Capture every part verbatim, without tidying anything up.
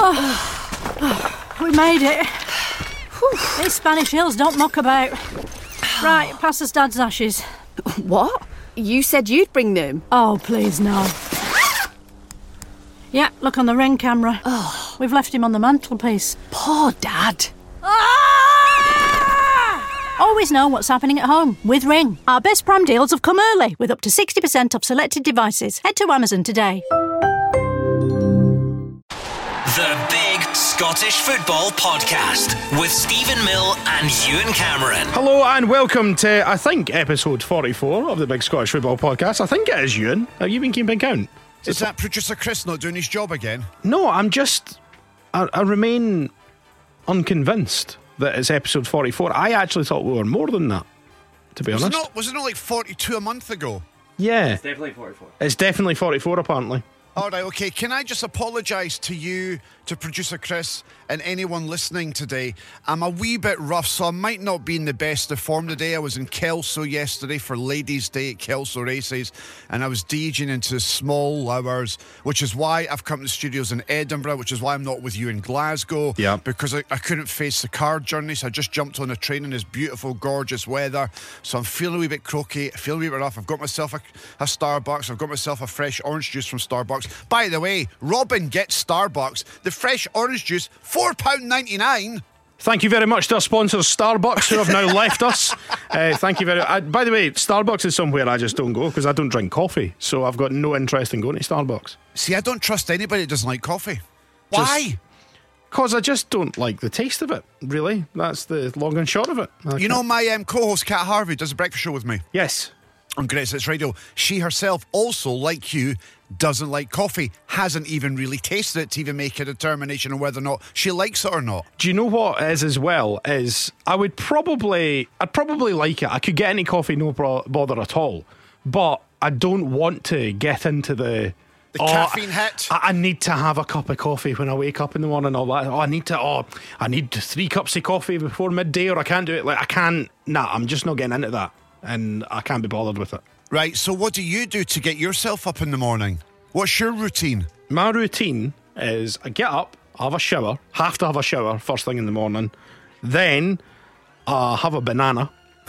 Oh, oh, we made it. Whew. These Spanish hills don't muck about. Right, pass us Dad's ashes. What? You said you'd bring them? Oh, please, no. Yeah, look on the ring camera. Oh. We've left him on the mantelpiece. Poor Dad. Ah! Always know what's happening at home with Ring. Our best Prime deals have come early with up to sixty percent off selected devices. Head to Amazon today. The Big Scottish Football Podcast with Stephen Mill and Ewan Cameron. Hello and welcome to, I think, episode forty-four of the Big Scottish Football Podcast. I think it is, Ewan. Have you been keeping count? Is that producer Chris not doing his job again? No, I'm just... I, I remain unconvinced that it's episode forty-four. I actually thought we were more than that, to be was honest. It not, was it not like forty-two a month ago? Yeah. It's definitely forty-four. It's definitely forty-four, apparently. All right, okay. Can I just apologise to you, to producer Chris, and anyone listening today? I'm a wee bit rough, so I might not be in the best of form today. I was in Kelso yesterday for Ladies' Day at Kelso Races, and I was DJing into small hours, which is why I've come to the studios in Edinburgh, which is why I'm not with you in Glasgow. Yeah. Because I, I couldn't face the car journey, so I just jumped on a train in this beautiful, gorgeous weather. So I'm feeling a wee bit croaky, I feel a wee bit rough. I've got myself a, a Starbucks, I've got myself a fresh orange juice from Starbucks. By the way, Robin gets Starbucks. The fresh orange juice, four pounds ninety-nine. Thank you very much to our sponsors, Starbucks, who have now left us. Uh, thank you very much. Uh, by the way, Starbucks is somewhere I just don't go because I don't drink coffee. So I've got no interest in going to Starbucks. See, I don't trust anybody that doesn't like coffee. Why? Because I just don't like the taste of it, really. That's the long and short of it. I You can't- know, my um, co-host, Kat Harvey, does a breakfast show with me Yes. on Great Hits Radio. She herself also, like you, doesn't like coffee, hasn't even really tasted it to even make a determination on whether or not she likes it or not. Do you know what is as well is I would probably I'd probably like it. I could get any coffee, no bro- bother at all. But I don't want to get into the The caffeine hit. I, I need to have a cup of coffee when I wake up in the morning. All that. Oh, I need to. Oh, I need three cups of coffee before midday, or I can't do it. Like I can't. Nah, I'm just not getting into that, and I can't be bothered with it. Right, so what do you do to get yourself up in the morning? What's your routine? My routine is I get up, I have a shower, have to have a shower first thing in the morning, then I have a banana,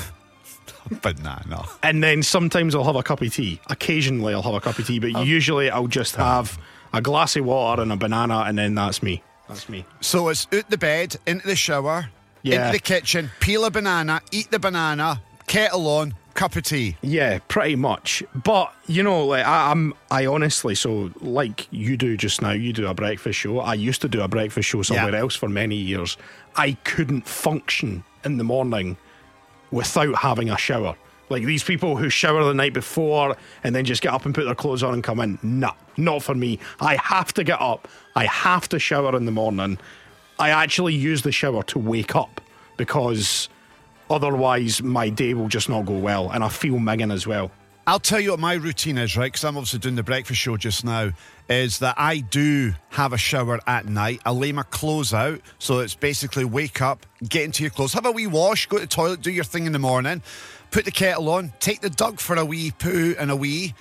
Banana. and then sometimes I'll have a cup of tea. Occasionally I'll have a cup of tea, but Oh. usually I'll just have a glass of water and a banana, and then that's me. That's me. So it's out the bed, into the shower, Yeah. into the kitchen, peel a banana, eat the banana, kettle on, cup of tea. Yeah, pretty much. But you know, like I, I'm, I honestly, so like you do just now, you do a breakfast show. I used to do a breakfast show somewhere Yeah. else for many years. I couldn't function in the morning without having a shower. Like these people who shower the night before and then just get up and put their clothes on and come in. Nah, not for me. I have to get up. I have to shower in the morning. I actually use the shower to wake up because otherwise my day will just not go well, and I feel minging as well. I'll tell you what my routine is, right? Because I'm obviously doing the breakfast show just now. Is that I do have a shower at night. I lay my clothes out, so it's basically wake up, get into your clothes, have a wee wash, go to the toilet, do your thing in the morning, put the kettle on, take the dog for a wee poo and a wee.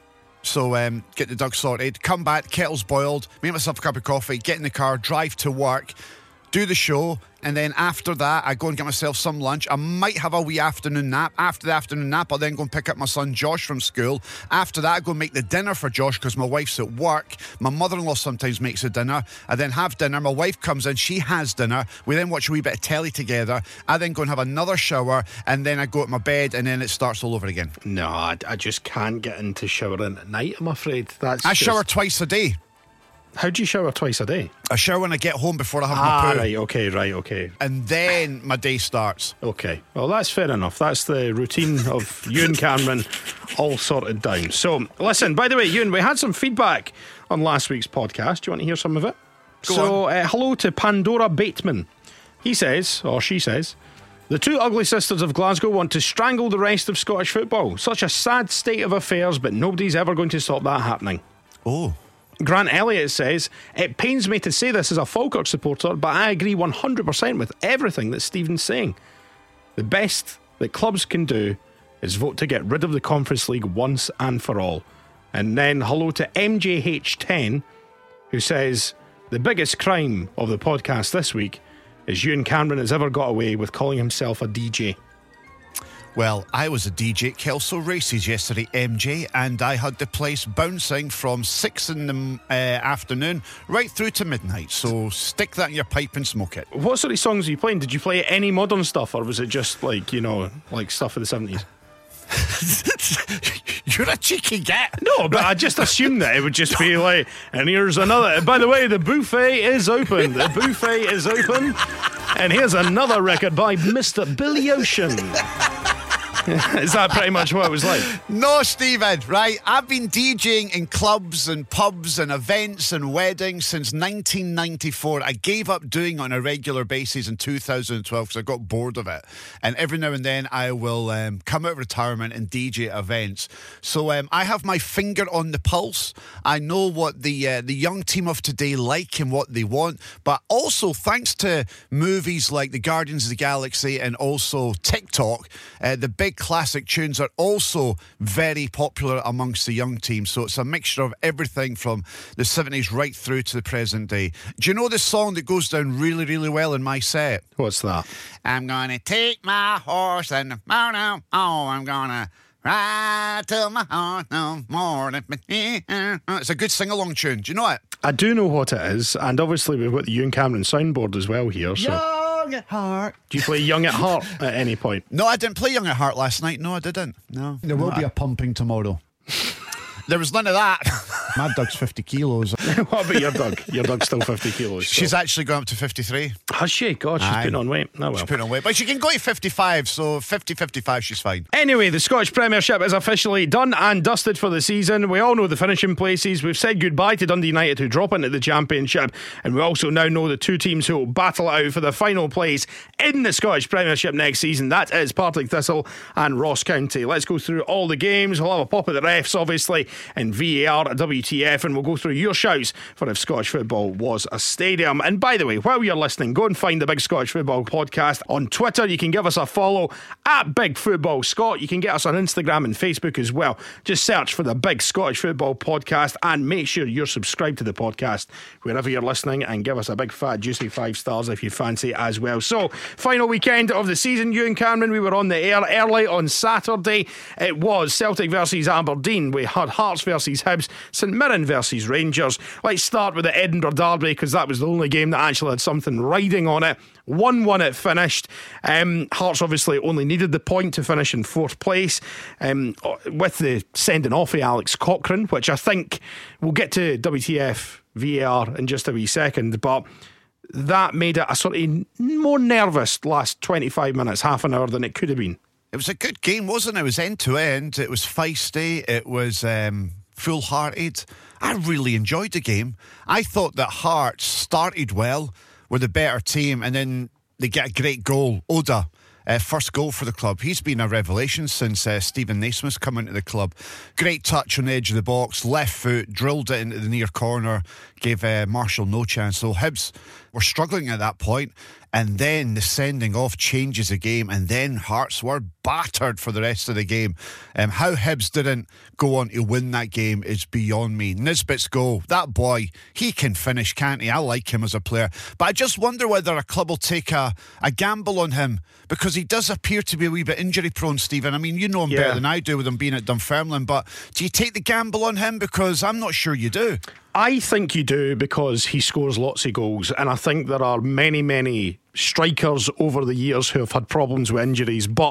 So um, get the dog sorted, come back, kettle's boiled, make myself a cup of coffee, get in the car, drive to work, do the show, and then after that I go and get myself some lunch. I might have a wee afternoon nap. After the afternoon nap I'll then go and pick up my son Josh from school. After that I go and make the dinner for Josh because my wife's at work. My mother-in-law sometimes makes a dinner. I then have dinner, my wife comes in, she has dinner, we then watch a wee bit of telly together. I then go and have another shower, and then I go to my bed, and then it starts all over again. No, I, I just can't get into showering at night, I'm afraid. That's I just- shower twice a day. How do you shower twice a day? I shower when I get home before I have Ah, my poo, right, okay, right, okay. and then my day starts. Okay, well, that's fair enough. That's the routine of Ewan Cameron all sorted down. So, listen, by the way, Ewan, we had some feedback on last week's podcast. Do you want to hear some of it? Go so, uh, hello to Pandora Bateman. He says, or she says, the two ugly sisters of Glasgow want to strangle the rest of Scottish football. Such a sad state of affairs, but nobody's ever going to stop that happening. Oh. Grant Elliott says, it pains me to say this as a Falkirk supporter, but I agree one hundred percent with everything that Stephen's saying. The best that clubs can do is vote to get rid of the Conference League once and for all. And then hello to M J H ten, who says, the biggest crime of the podcast this week is Ewan Cameron has ever got away with calling himself a D J. Well, I was a D J at Kelso Races yesterday, M J, and I had the place bouncing from six in the uh, afternoon right through to midnight. So stick that in your pipe and smoke it. What sort of songs were you playing? Did you play any modern stuff, or was it just like, you know, like stuff of the seventies? You're a cheeky get. No, but I just assumed that it would just be like, and here's another. By the way, the buffet is open. The buffet is open. And here's another record by Mister Billy Ocean. Is that pretty much what it was like? No, Stephen, right? I've been DJing in clubs and pubs and events and weddings since nineteen ninety-four. I gave up doing it on a regular basis in two thousand twelve because I got bored of it. And every now and then I will um, come out of retirement and D J at events. So um, I have my finger on the pulse. I know what the uh, the young team of today like and what they want. But also, thanks to movies like The Guardians of the Galaxy and also TikTok, uh, the big classic tunes are also very popular amongst the young team. So it's a mixture of everything from the seventies right through to the present day. Do you know the song that goes down really, really well in my set? What's that? I'm gonna take my horse and oh no, oh, I'm gonna ride till my heart no more. It's a good sing-along tune. Do you know it? I do know what it is, and obviously we've got the Ewan Cameron soundboard as well here. So. Young at heart. Do you play Young at Heart at any point? No, I didn't play Young at Heart last night. No, I didn't. No. There will be a pumping tomorrow. There was none of that. My dog's fifty kilos. What about your dog? Your dog's still fifty kilos. She's so. actually gone up to fifty-three. Has she? God, she's Aye. putting on weight. Oh, well. She's putting on weight. But she can go to fifty-five, so fifty, fifty-five, she's fine. Anyway, the Scottish Premiership is officially done and dusted for the season. We all know the finishing places. We've said goodbye to Dundee United, who drop into the Championship. And we also now know the two teams who will battle out for the final place in the Scottish Premiership next season. That is Partick Thistle and Ross County. Let's go through all the games. We'll have a pop at the refs, obviously, and V A R at W T F, and we'll go through your shouts for if Scottish football was a stadium. And by the way, while you're listening, go and find the Big Scottish Football Podcast on Twitter. You can give us a follow at Big Football Scott. You can get us on Instagram and Facebook as well. Just search for the Big Scottish Football Podcast and make sure you're subscribed to the podcast wherever you're listening, and give us a big fat juicy five stars if you fancy as well. So, final weekend of the season, Ewan Cameron, we were on the air early on Saturday. It was Celtic versus Aberdeen. We had Hearts versus Hibs, St Mirren versus Rangers. Let's start with the Edinburgh Derby, because that was the only game that actually had something riding on it. one one it finished. Um, Hearts obviously only needed the point to finish in fourth place, um, with the sending off of Alex Cochrane, which I think we'll get to W T F V A R in just a wee second, but that made it a sort of more nervous last twenty-five minutes, half an hour than it could have been. It was a good game, wasn't it? It was end to end. It was feisty. It was um, full-hearted. I really enjoyed the game. I thought that Hearts started well, were the better team, and then they get a great goal. Oda, uh, first goal for the club. He's been a revelation since uh, Stephen Naismith's come into the club. Great touch on the edge of the box, left foot, drilled it into the near corner, gave uh, Marshall no chance. So Hibs were struggling at that point, and then the sending off changes the game, and then Hearts were battered for the rest of the game. Um, how Hibs didn't go on to win that game is beyond me. Nisbet's goal, that boy, he can finish, can't he? I like him as a player, but I just wonder whether a club will take a, a gamble on him, because he does appear to be a wee bit injury prone, Stephen. I mean, you know him Yeah. better than I do with him being at Dunfermline, but do you take the gamble on him? Because I'm not sure you do. I think you do, because he scores lots of goals, and I think there are many, many strikers over the years who have had problems with injuries, but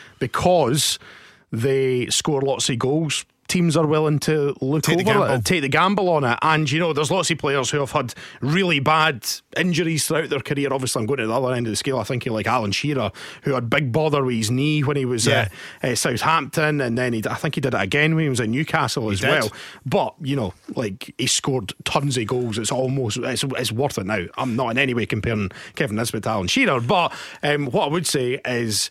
because they score lots of goals, teams are willing to look Take the over it gamble. and take the gamble on it. And you know, there's lots of players who have had really bad injuries throughout their career. Obviously, I'm going to the other end of the scale. I think like Alan Shearer, who had big bother with his knee when he was Yeah. at uh, Southampton, and then he, I think he did it again when he was at Newcastle as did. well. But you know, like, he scored tons of goals. It's almost it's, it's worth it now. I'm not in any way comparing Kevin Nisbet to Alan Shearer, but um, what I would say is,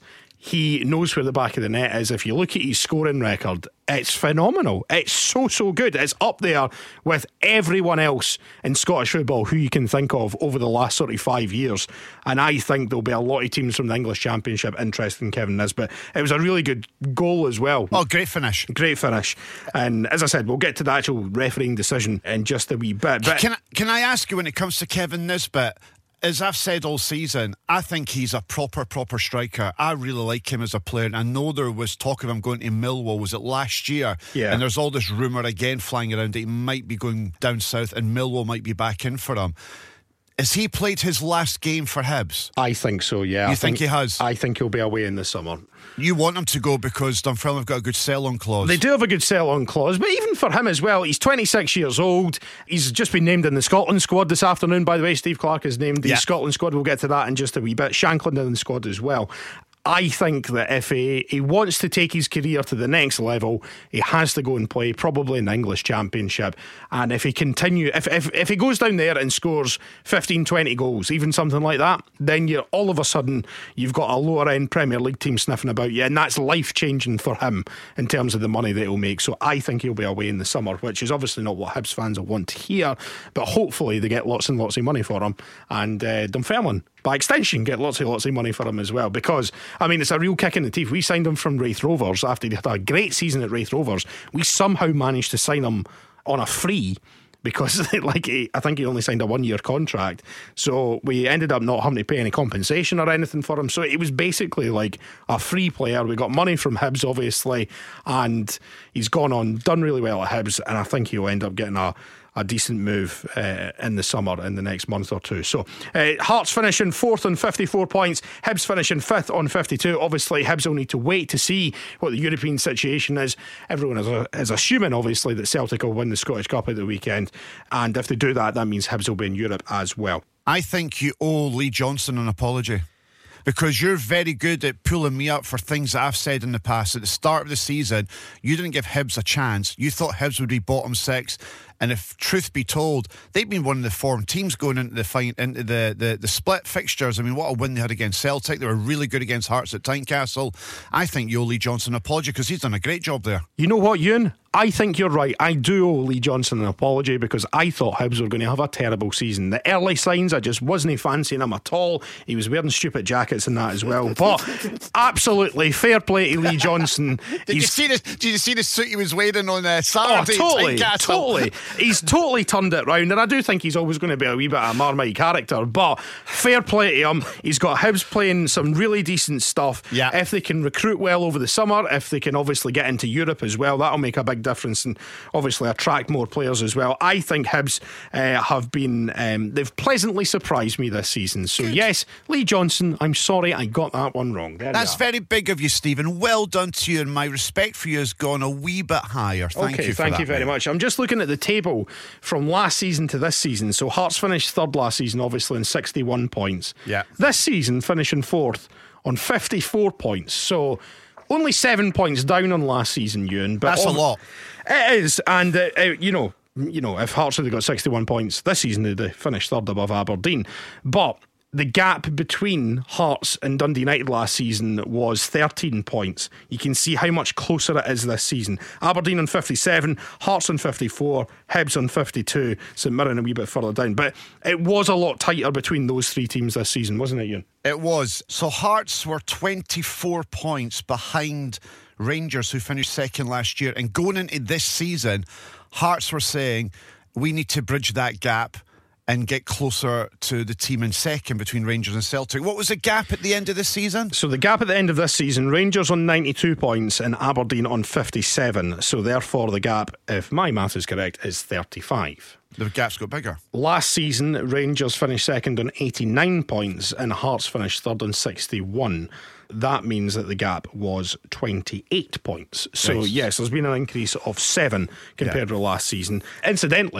He knows where the back of the net is. If you look at his scoring record, it's phenomenal. It's so, so good. It's up there with everyone else in Scottish football who you can think of over the last sort of five years. And I think there'll be a lot of teams from the English Championship interested in Kevin Nisbet. It was a really good goal as well. Oh, great finish. Great finish. And as I said, we'll get to the actual refereeing decision in just a wee bit. But Can I, can I ask you, when it comes to Kevin Nisbet, as I've said all season, I think he's a proper, proper striker. I really like him as a player. And I know there was talk of him going to Millwall, was it last year? Yeah. And there's all this rumour again flying around that he might be going down south and Millwall might be back in for him. Has he played his last game for Hibs? I think so, yeah. You I think he has? I think he'll be away in the summer. You want him to go because Dunfermline have got a good sell-on clause. They do have a good sell-on clause, but even for him as well, he's twenty-six years old. He's just been named in the Scotland squad this afternoon, by the way. Steve Clarke is named the Yeah. Scotland squad. We'll get to that in just a wee bit. Shankland in the squad as well. I think that if he, he wants to take his career to the next level, he has to go and play probably in the English Championship. And if he continue, if, if, if he goes down there and scores fifteen, twenty goals, even something like that, then you're all of a sudden you've got a lower end Premier League team sniffing about you, and that's life changing for him in terms of the money that he'll make. So I think he'll be away in the summer, which is obviously not what Hibs fans will want to hear, but hopefully they get lots and lots of money for him, and uh, Dunfermline, by extension, get lots and lots of money for him as well, because I mean it's a real kick in the teeth. We signed him from Wraith Rovers after he had a great season at Wraith Rovers. We somehow managed to sign him on a free, because like he, I think he only signed a one year contract, so we ended up not having to pay any compensation or anything for him. So it was basically like a free player. We got money from Hibs obviously, and he's gone on, done really well at Hibs, and I think he'll end up getting a a decent move uh, in the summer in the next month or two. So uh, Hearts finishing fourth on fifty-four points, Hibs finishing fifth on fifty-two. Obviously Hibs will need to wait to see what the European situation is. Everyone is, uh, is assuming obviously that Celtic will win the Scottish Cup at the weekend, and if they do that, that means Hibs will be in Europe as well. I think you owe Lee Johnson an apology, because you're very good at pulling me up for things that I've said in the past. At the start of the season, you didn't give Hibs a chance. You thought Hibs would be bottom six, and if truth be told, they've been one of the form teams going into the fight, into the, the, the split fixtures. I mean, what a win they had against Celtic. They were really good against Hearts at Tynecastle. I think you owe Lee Johnson an apology, because he's done a great job there. You know what, Ewan? I think you're right. I do owe Lee Johnson an apology, because I thought Hibs were going to have a terrible season. The early signs, I just wasn't fancying him at all. He was wearing stupid jackets and that as well. But absolutely fair play to Lee Johnson. Did you see this? Did you see the suit he was wearing on uh, Saturday? Oh, totally, at Tynecastle? totally. He's totally turned it round, and I do think he's always going to be a wee bit of a Marmite character. But fair play to him. He's got Hibs playing some really decent stuff. Yeah. If they can recruit well over the summer, if they can obviously get into Europe as well, that'll make a big difference and obviously attract more players as well. I think Hibs uh, have been um, they've pleasantly surprised me this season. So Good. Yes, Lee Johnson, I'm sorry I got that one wrong. There That's we are. very big of you, Stephen. Well done to you, and my respect for you has gone a wee bit higher. Thank okay, you for thank that, you very mate. much. I'm just looking at the table from last season to this season. So Hearts finished third last season, obviously, on sixty-one points. Yeah. This season, finishing fourth on fifty-four points. So only seven points down on last season, Ewan. But That's a ob- lot. It is, and uh, uh, you know, you know, if Hearts had got sixty-one points this season, they'd finish third above Aberdeen. But the gap between Hearts and Dundee United last season was thirteen points. You can see how much closer it is this season. Aberdeen on fifty-seven, Hearts on fifty-four, Hibs on fifty-two, St Mirren a wee bit further down. But it was a lot tighter between those three teams this season, wasn't it, Ewan? It was. So Hearts were twenty-four points behind Rangers, who finished second last year. And going into this season, Hearts were saying we need to bridge that gap and get closer to the team in second between Rangers and Celtic. What was the gap at the end of the season? So the gap at the end of this season, Rangers on ninety-two points and Aberdeen on fifty-seven. So therefore the gap, if my math is correct, is thirty-five. The gap's got bigger. Last season, Rangers finished second on eighty-nine points and Hearts finished third on sixty-one. That means that the gap was twenty-eight points. So Nice. yes, there's been an increase of seven compared Yeah. to last season. Incidentally,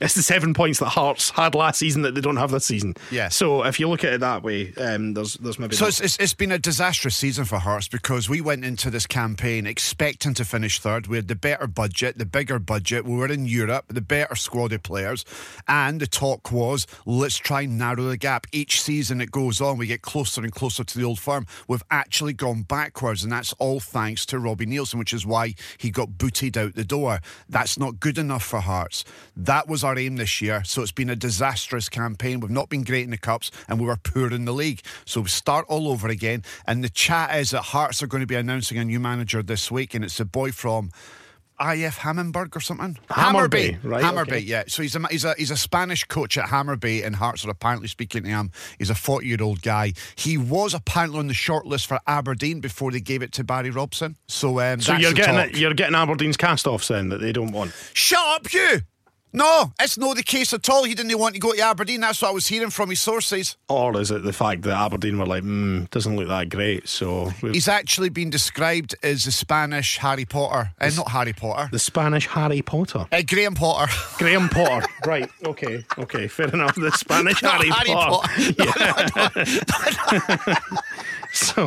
It's the seven points that Hearts had last season that they don't have this season. Yeah. So if you look at it that way, um, there's there's maybe. So not. it's, it's, it's been a disastrous season for Hearts because we went into this campaign expecting to finish third. We had the better budget, the bigger budget. We were in Europe, the better squad of players, and the talk was, let's try and narrow the gap. Each season it goes on, we get closer and closer to the old firm. We've actually gone backwards, and that's all thanks to Robbie Neilson, which is why he got booted out the door. That's not good enough for Hearts. That was our aim this year, so it's been a disastrous campaign. We've not been great in the Cups, and we were poor in the league. So we start all over again, and the chat is that Hearts are going to be announcing a new manager this week, and it's a boy from I F Hammenberg or something. Hammerby, Hammerby, right, Hammerby, okay. yeah. So he's a he's a he's a Spanish coach at Hammerby, and Hearts are apparently speaking to him. He's a forty-year-old guy. He was apparently on the shortlist for Aberdeen before they gave it to Barry Robson. So, um, So that's you're the getting talk. it, you're getting Aberdeen's cast-offs then that they don't want. Shut up, you! No, it's not the case at all. He didn't want to go to Aberdeen. That's what I was hearing from his sources. Or is it the fact that Aberdeen were like, hmm, doesn't look that great, so we've- He's actually been described as the Spanish Harry Potter. Uh, not Harry Potter. the Spanish Harry Potter. Uh, Graham Potter. Graham Potter. Right, okay, okay, fair enough. The Spanish Not Harry, Harry Potter. Potter. So,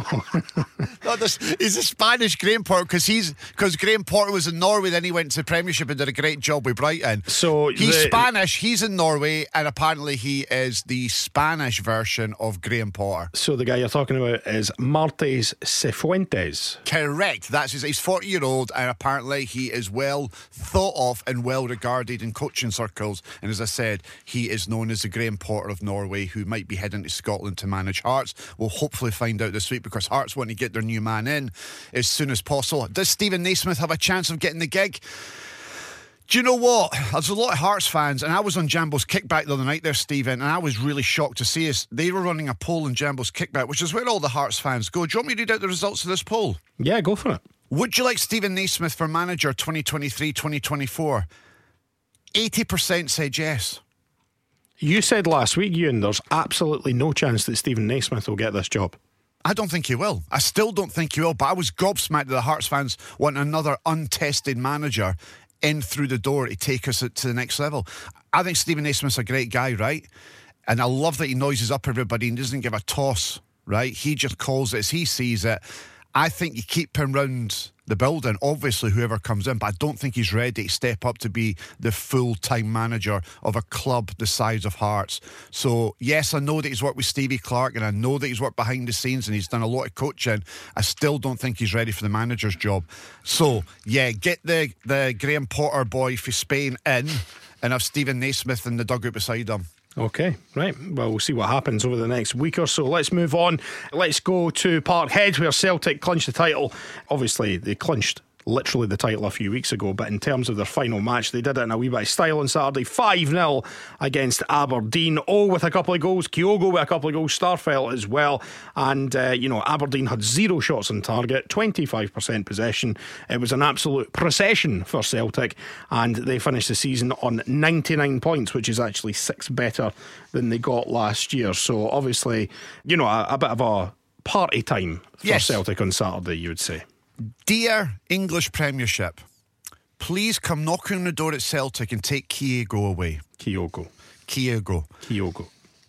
No, this, he's a Spanish Graham Potter because he's because Graham Potter was in Norway, then he went to the Premiership and did a great job with Brighton. So he's the- Spanish, he's in Norway, and apparently he is the Spanish version of Graham Potter. so the guy you're talking about is Martes Cifuentes. Correct. That's his. He's forty year old, and apparently he is well thought of and well regarded in coaching circles. And as I said, he is known as the Graham Potter of Norway, who might be heading to Scotland to manage Hearts. We'll hopefully find out this week because Hearts want to get their new man in as soon as possible. Does Stephen Naismith have a chance of getting the gig? Do you know what? There's a lot of Hearts fans, and I was on Jambo's Kickback the other night there, Stephen, and I was really shocked to see us. They were running a poll on Jambo's Kickback, which is where all the Hearts fans go. Do you want me to read out the results of this poll? Yeah, go for it. Would you like Stephen Naismith for manager twenty twenty-three twenty twenty-four? eighty percent said yes. You said last week, Ewan, there's absolutely no chance that Stephen Naismith will get this job. I don't think he will. I still don't think he will, but I was gobsmacked that the Hearts fans want another untested manager in through the door to take us to the next level. I think Stephen Naismith's a great guy, right? And I love that he noises up everybody and doesn't give a toss, right? He just calls it as he sees it. I think you keep him round the building, obviously whoever comes in, but I don't think he's ready to step up to be the full-time manager of a club the size of Hearts. So yes, I know that he's worked with Stevie Clark and I know that he's worked behind the scenes and he's done a lot of coaching. I still don't think he's ready for the manager's job. So yeah, get the, the Graham Potter boy for Spain in and have Stephen Naismith in the dugout beside him. Okay, right. Well, we'll see what happens over the next week or so. Let's move on. Let's go to Parkhead, where Celtic clinched the title. Obviously, they clinched literally the title a few weeks ago, but in terms of their final match, they did it in a wee bit of style on Saturday. five nil against Aberdeen. Oh, with a couple of goals. Kyogo with a couple of goals. Starfelt as well. And, uh, you know, Aberdeen had zero shots on target, twenty-five percent possession. It was an absolute procession for Celtic, and they finished the season on ninety-nine points, which is actually six better than they got last year. So, obviously, you know, a, a bit of a party time for Yes. Celtic on Saturday, you would say. Dear English Premiership, please come knocking on the door at Celtic and take Kyogo away. Kyogo. Kyogo. Kyogo.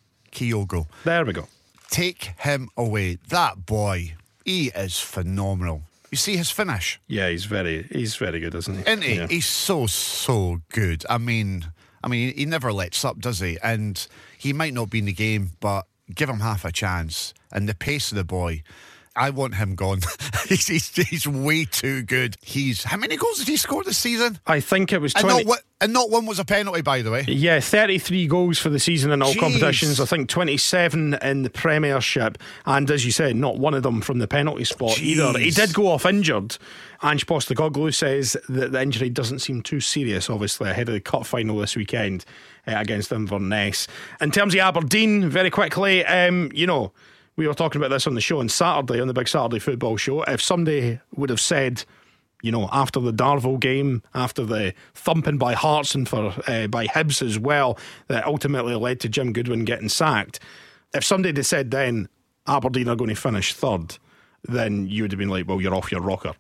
Kyogo. There we go. Take him away. That boy, he is phenomenal. You see his finish? Yeah, he's very he's very good, isn't he? Isn't he? Yeah. He's so, so good. I mean, I mean, he never lets up, does he? And he might not be in the game, but give him half a chance. And the pace of the boy, I want him gone. he's, he's, he's way too good. He's how many goals did he score this season? I think it was And twenty. not, one- and not one was a penalty, by the way. Yeah, thirty-three goals for the season in all Jeez. competitions. I think twenty-seven in the Premiership, and as you said, not one of them from the penalty spot either. He Jeez. did go off injured. Ange Postecoglou says that the injury doesn't seem too serious, obviously, ahead of the cup final this weekend uh, against Inverness. In terms of Aberdeen, very quickly, um, you know, we were talking about this on the show on Saturday, on the Big Saturday Football Show. If somebody would have said, you know, after the Darvel game, after the thumping by Hearts and for uh, by Hibs as well, that ultimately led to Jim Goodwin getting sacked, if somebody had said then Aberdeen are going to finish third, then you would have been like, well, you're off your rocker.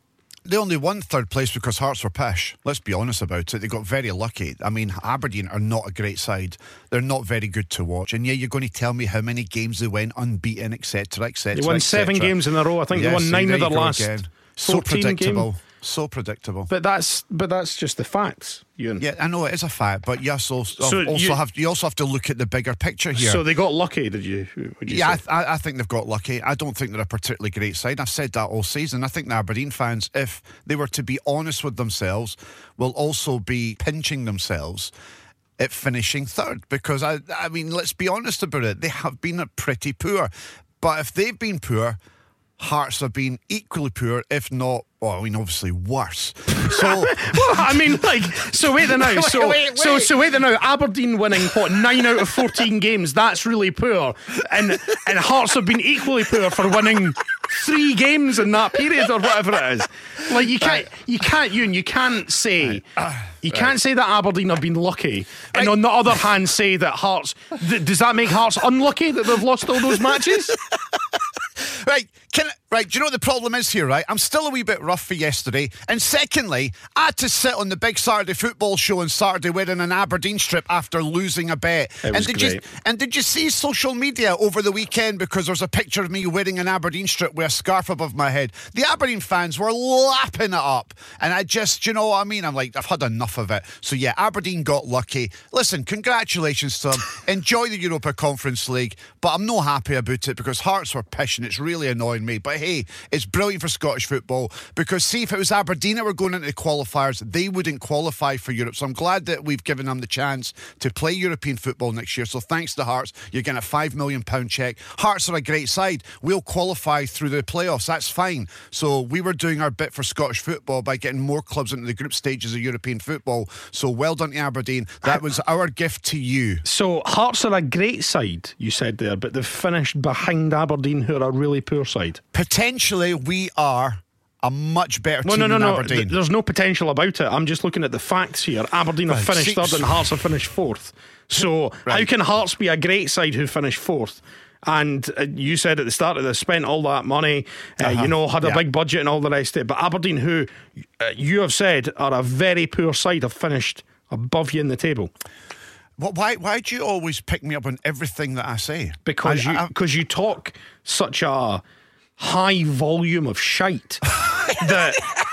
They only won third place because Hearts were pish. Let's be honest about it. They got very lucky. I mean, Aberdeen are not a great side. They're not very good to watch. And yeah, you're going to tell me how many games they went unbeaten, et cetera, et cetera. They won et cetera. seven games in a row. I think Yes, they won nine there of their you go last again. So fourteen predictable. games. So predictable. But that's but that's just the facts, Ewan. Yeah, I know it is a fact, but yes, also, So also you- have you also have to look at the bigger picture here. So they got lucky, did you? Would you Yeah, I, say? th- I I think they've got lucky. I don't think they're a particularly great side. I've said that all season. I think the Aberdeen fans, if they were to be honest with themselves, will also be pinching themselves at finishing third. Because, I, I mean, let's be honest about it. They have been pretty poor. But if they've been poor, Hearts have been equally poor, if not, well, I mean, obviously worse. So, Well, I mean, like, so wait there now. Wait, So, wait, so, wait. so wait there now. Aberdeen winning what nine out of fourteen games? That's really poor. And and Hearts have been equally poor for winning three games in that period or whatever it is. Like you can't, you can't, Ewan, you can't say, you can't say that Aberdeen have been lucky, and Right. on the other hand say that Hearts. Th- does that make Hearts unlucky that they've lost all those matches? Right, can I, right, do you know what the problem is here, right? I'm still a wee bit rough for yesterday. And secondly, I had to sit on the big Saturday football show on Saturday wearing an Aberdeen strip after losing a bet. It was and did great. you and did you see social media over the weekend because there's a picture of me wearing an Aberdeen strip with a scarf above my head? The Aberdeen fans were lapping it up. And I just, you know what I mean? I'm like, I've had enough of it. So yeah, Aberdeen got lucky. Listen, congratulations to them. Enjoy the Europa Conference League. But I'm not happy about it because Hearts were pish and it's really annoying me. But hey, it's brilliant for Scottish football because see, if it was Aberdeen that were going into the qualifiers, they wouldn't qualify for Europe. So I'm glad that we've given them the chance to play European football next year. So thanks to Hearts, you're getting a five million pounds cheque. Hearts are a great side. We'll qualify through the playoffs. That's fine. So we were doing our bit for Scottish football by getting more clubs into the group stages of European football. So well done to Aberdeen. That was our gift to you. So Hearts are a great side, you said there, but they've finished behind Aberdeen, who are a really poor side. Potentially, we are a much better Well, team no, no, than no. Aberdeen. Th- There's no potential about it. I'm just looking at the facts here. Aberdeen have Right, finished see- third and Hearts have finished fourth. So how Right. can Hearts be a great side who finished fourth? And uh, you said at the start of this, spent all that money, uh, Uh-huh. you know, had a Yeah. big budget and all the rest of it. But Aberdeen, who uh, you have said are a very poor side, have finished above you in the table. What, why, why do you always pick me up on everything that I say? Because I- you I- because you talk such a high volume of shite that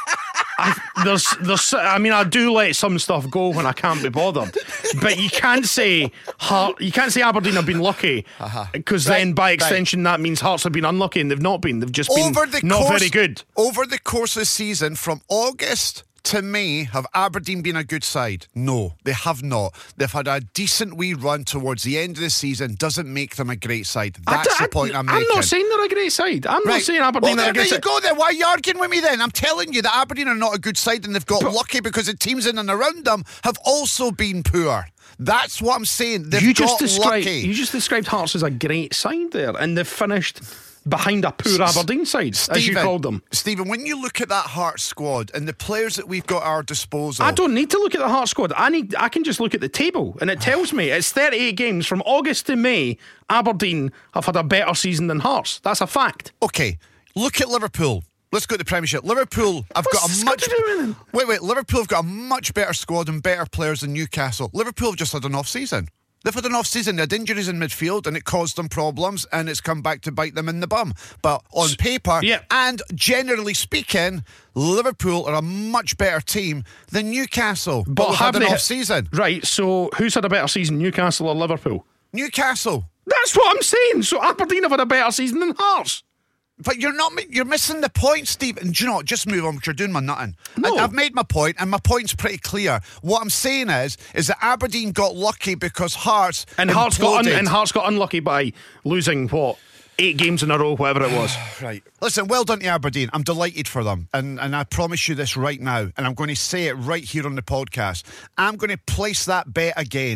I, there's there's I mean I do let some stuff go when I can't be bothered, but you can't say Heart, you can't say Aberdeen have been lucky because Right, then by right. extension that means Hearts have been unlucky and they've not been. They've just been over the not course, very good. Over the course of the season, from August to May, have Aberdeen been a good side? No, they have not. They've had a decent wee run towards the end of the season. Doesn't make them a great side. That's I, the point I'm I'm making. not saying they're a great side. I'm Right. not saying Aberdeen well, are a there, great there you side. go then. Why are you arguing with me then? I'm telling you that Aberdeen are not a good side and they've got lucky because the teams in and around them have also been poor. That's what I'm saying. They've You just got described lucky. you just described Hearts as a great side there, and they've finished behind a poor Aberdeen side, as you Stephen, called them. Stephen, when you look at that Hearts squad and the players that we've got at our disposal, I don't need to look at the Hearts squad. I need. I can just look at the table, and it tells me it's thirty-eight games from August to May. Aberdeen have had a better season than Hearts. That's a fact. Okay, look at Liverpool. Let's go to the Premiership. Liverpool have What's got this a got much to do with it? wait, wait. Liverpool have got a much better squad and better players than Newcastle. Liverpool have just had an off season. They've had an off season. They had injuries in midfield, and it caused them problems, and it's come back to bite them in the bum. But on paper, yeah. and generally speaking, Liverpool are a much better team than Newcastle. But, we've had an they- off season. Right. So who's had a better season, Newcastle or Liverpool? Newcastle. That's what I'm saying. So Aberdeen have had a better season than Hearts. But you're not. You're missing the point, Steve. And do you know what? Just move on. Because you're doing my nutting. No. I, I've made my point, and my point's pretty clear. What I'm saying is, is that Aberdeen got lucky because Hearts And Hearts got un- imploded. and Hearts got unlucky by losing what eight games in a row, whatever it was. Right. Listen, well done to Aberdeen. I'm delighted for them. And and I promise you this right now, and I'm going to say it right here on the podcast. I'm going to place that bet again.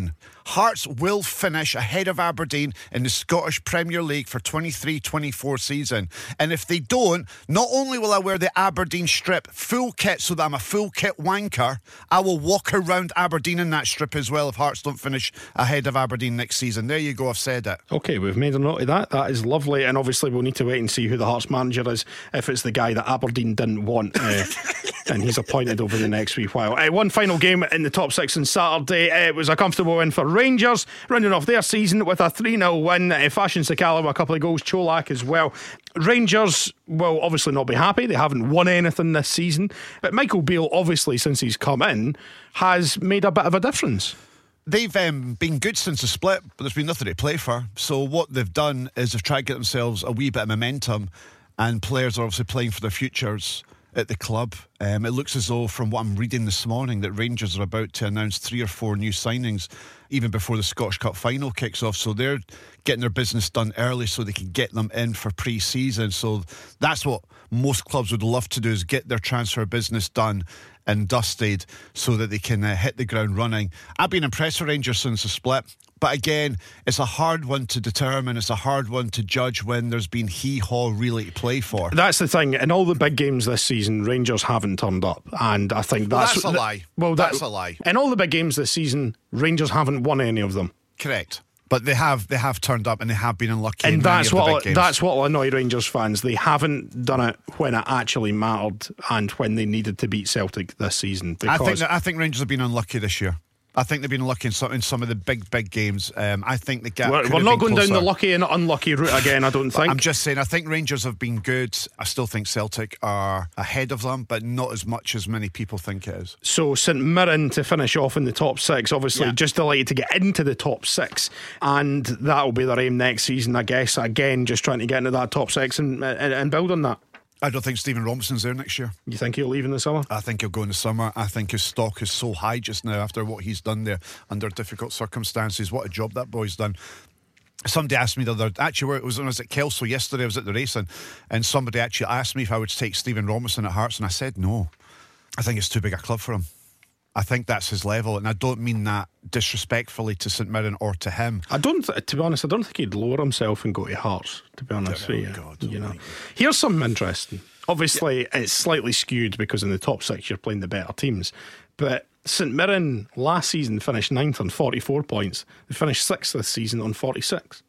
Hearts will finish ahead of Aberdeen in the Scottish Premier League for twenty-three twenty-four season. And if they don't, not only will I wear the Aberdeen strip full kit so that I'm a full kit wanker, I will walk around Aberdeen in that strip as well if Hearts don't finish ahead of Aberdeen next season. There you go, I've said it. Okay, we've made a note of that. That is lovely. And obviously we'll need to wait and see who the Hearts manager is, if it's the guy that Aberdeen didn't want. Uh, and he's appointed over the next wee while. Uh, one final game in the top six on Saturday. Uh, it was a comfortable win for Rangers, rounding off their season with a three nil win. Uh, Fashion Sakala with a couple of goals, Cholak as well. Rangers will obviously not be happy. They haven't won anything this season. But Michael Beale, obviously, since he's come in, has made a bit of a difference. They've um, been good since the split, but there's been nothing to play for. So what they've done is they've tried to get themselves a wee bit of momentum, and players are obviously playing for their futures at the club. Um, it looks as though, from what I'm reading this morning, that Rangers are about to announce three or four new signings even before the Scottish Cup final kicks off. So they're getting their business done early so they can get them in for pre-season. So that's what most clubs would love to do, is get their transfer business done and dusted so that they can uh, hit the ground running. I've been impressed with Rangers since the split. But again, it's a hard one to determine. It's a hard one to judge when there's been hee-haw really to play for. That's the thing. In all the big games this season, Rangers haven't turned up. And I think Well, that's... that's a lie. Well, that, That's a lie. In all the big games this season, Rangers haven't won any of them. Correct. But they have they have turned up and they have been unlucky in And many that's of the what big games. that's what will annoy Rangers fans. They haven't done it when it actually mattered and when they needed to beat Celtic this season. I think Because that, I think Rangers have been unlucky this year. I think they've been lucky in some, in some of the big, big games. Um, I think the gap we're, could we're have not been going down closer. the lucky and unlucky route again, I don't think. I'm just saying, I think Rangers have been good. I still think Celtic are ahead of them, but not as much as many people think it is. So St Mirren to finish off in the top six, obviously Yeah. just delighted to get into the top six, and that'll be their aim next season, I guess. Again, just trying to get into that top six and, and, and build on that. I don't think Stephen Robinson's there next year. You think he'll leave in the summer? I think he'll go in the summer. I think his stock is so high just now after what he's done there under difficult circumstances. What a job that boy's done. Somebody asked me the other, actually, where it was, when I was at Kelso yesterday, I was at the racing, and somebody actually asked me if I would take Stephen Robinson at Hearts, and I said no. I think it's too big a club for him. I think that's his level, and I don't mean that disrespectfully to St Mirren or to him. I don't, th- to be honest, I don't think he'd lower himself and go to Hearts, to be honest Oh, with you. God, you know. almighty. Here's something interesting. Obviously, yeah. It's slightly skewed because in the top six you're playing the better teams. But St Mirren last season finished ninth on forty-four points. They finished sixth this season on forty-six.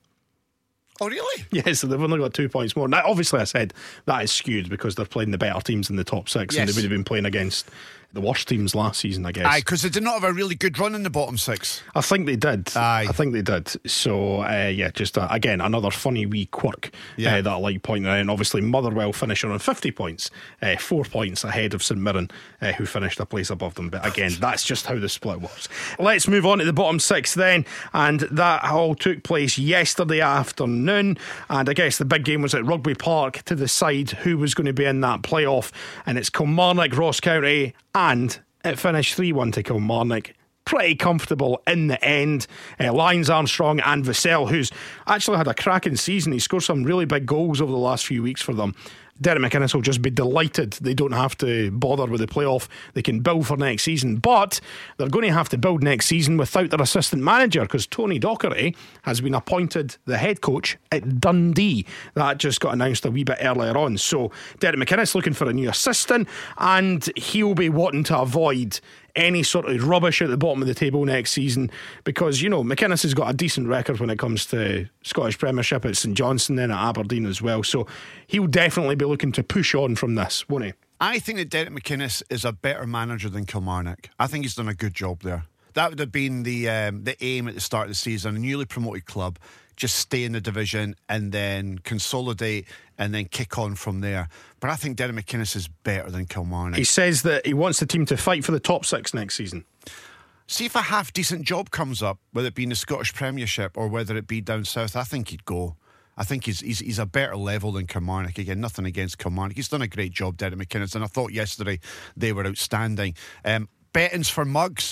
Oh, really? Yeah, so they've only got two points more. Now, obviously, I said that is skewed because they're playing the better teams in the top six, Yes. and they would have been playing against the worst teams last season, I guess. Aye, because they did not have a really good run in the bottom six. I think they did. Aye. I think they did. So, uh, yeah, just uh, again, another funny wee quirk Yeah. uh, that I like pointing out. And obviously, Motherwell finishing on fifty points, uh, four points ahead of St Mirren, uh, who finished a place above them. But again, that's just how the split works. Let's move on to the bottom six then. And that all took place yesterday afternoon. And I guess the big game was at Rugby Park to decide who was going to be in that playoff. And it's Kilmarnock, Ross County, and it finished three one to Kilmarnock. Pretty comfortable in the end. Uh, Lyons Armstrong and Vassell, who's actually had a cracking season. He scored some really big goals over the last few weeks for them. Derek McInnes will just be delighted they don't have to bother with the playoff. They can build for next season, but they're going to have to build next season without their assistant manager, because Tony Docherty has been appointed the head coach at Dundee. That just got announced a wee bit earlier on. So Derek McInnes looking for a new assistant, and he'll be wanting to avoid any sort of rubbish at the bottom of the table next season, because, you know, McInnes has got a decent record when it comes to Scottish Premiership at St Johnstone, then at Aberdeen as well. So he'll definitely be looking to push on from this, won't he? I think that Derek McInnes is a better manager than Kilmarnock. I think he's done a good job there. That would have been the um, the aim at the start of the season. A newly promoted club, just stay in the division and then consolidate and then kick on from there. But I think Derek McInnes is better than Kilmarnock. He says that he wants the team to fight for the top six next season. See, if a half-decent job comes up, whether it be in the Scottish Premiership or whether it be down south, I think he'd go. I think he's he's, he's a better level than Kilmarnock. Again, nothing against Kilmarnock. He's done a great job, Derek McInnes, and I thought yesterday they were outstanding. Um, Bettins for Muggs,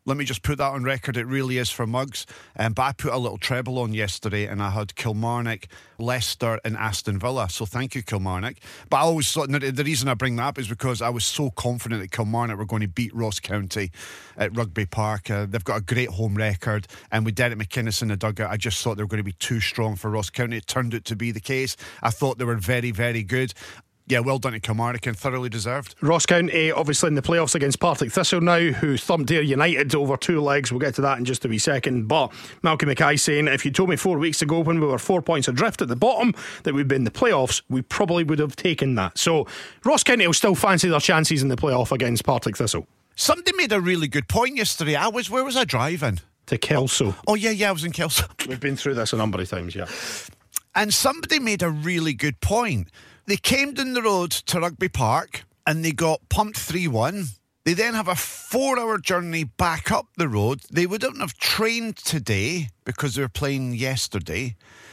Let me just put that on record. It really is for Mugs. Um, but I put a little treble on yesterday and I had Kilmarnock, Leicester and Aston Villa. So thank you, Kilmarnock. But I always thought, the reason I bring that up is because I was so confident that Kilmarnock were going to beat Ross County at Rugby Park. Uh, they've got a great home record. And with Derek McInnes in the dugout, I just thought they were going to be too strong for Ross County. It turned out to be the case. I thought they were very, very good. Yeah, well done to Kilmarnock and thoroughly deserved. Ross County obviously in the playoffs against Partick Thistle now, who thumped Ayr United over two legs. We'll get to that in just a wee second. But Malcolm Mackay saying, if you told me four weeks ago when we were four points adrift at the bottom that we'd be in the playoffs, we probably would have taken that. So Ross County will still fancy their chances in the playoff against Partick Thistle. Somebody made a really good point yesterday. I was, where was I driving? To Kelso. Oh yeah, yeah, I was in Kelso. We've been through this a number of times, yeah. And somebody made a really good point. They came down the road to Rugby Park and they got pumped three one. They then have a four-hour journey back up the road. They wouldn't have trained today because they were playing yesterday.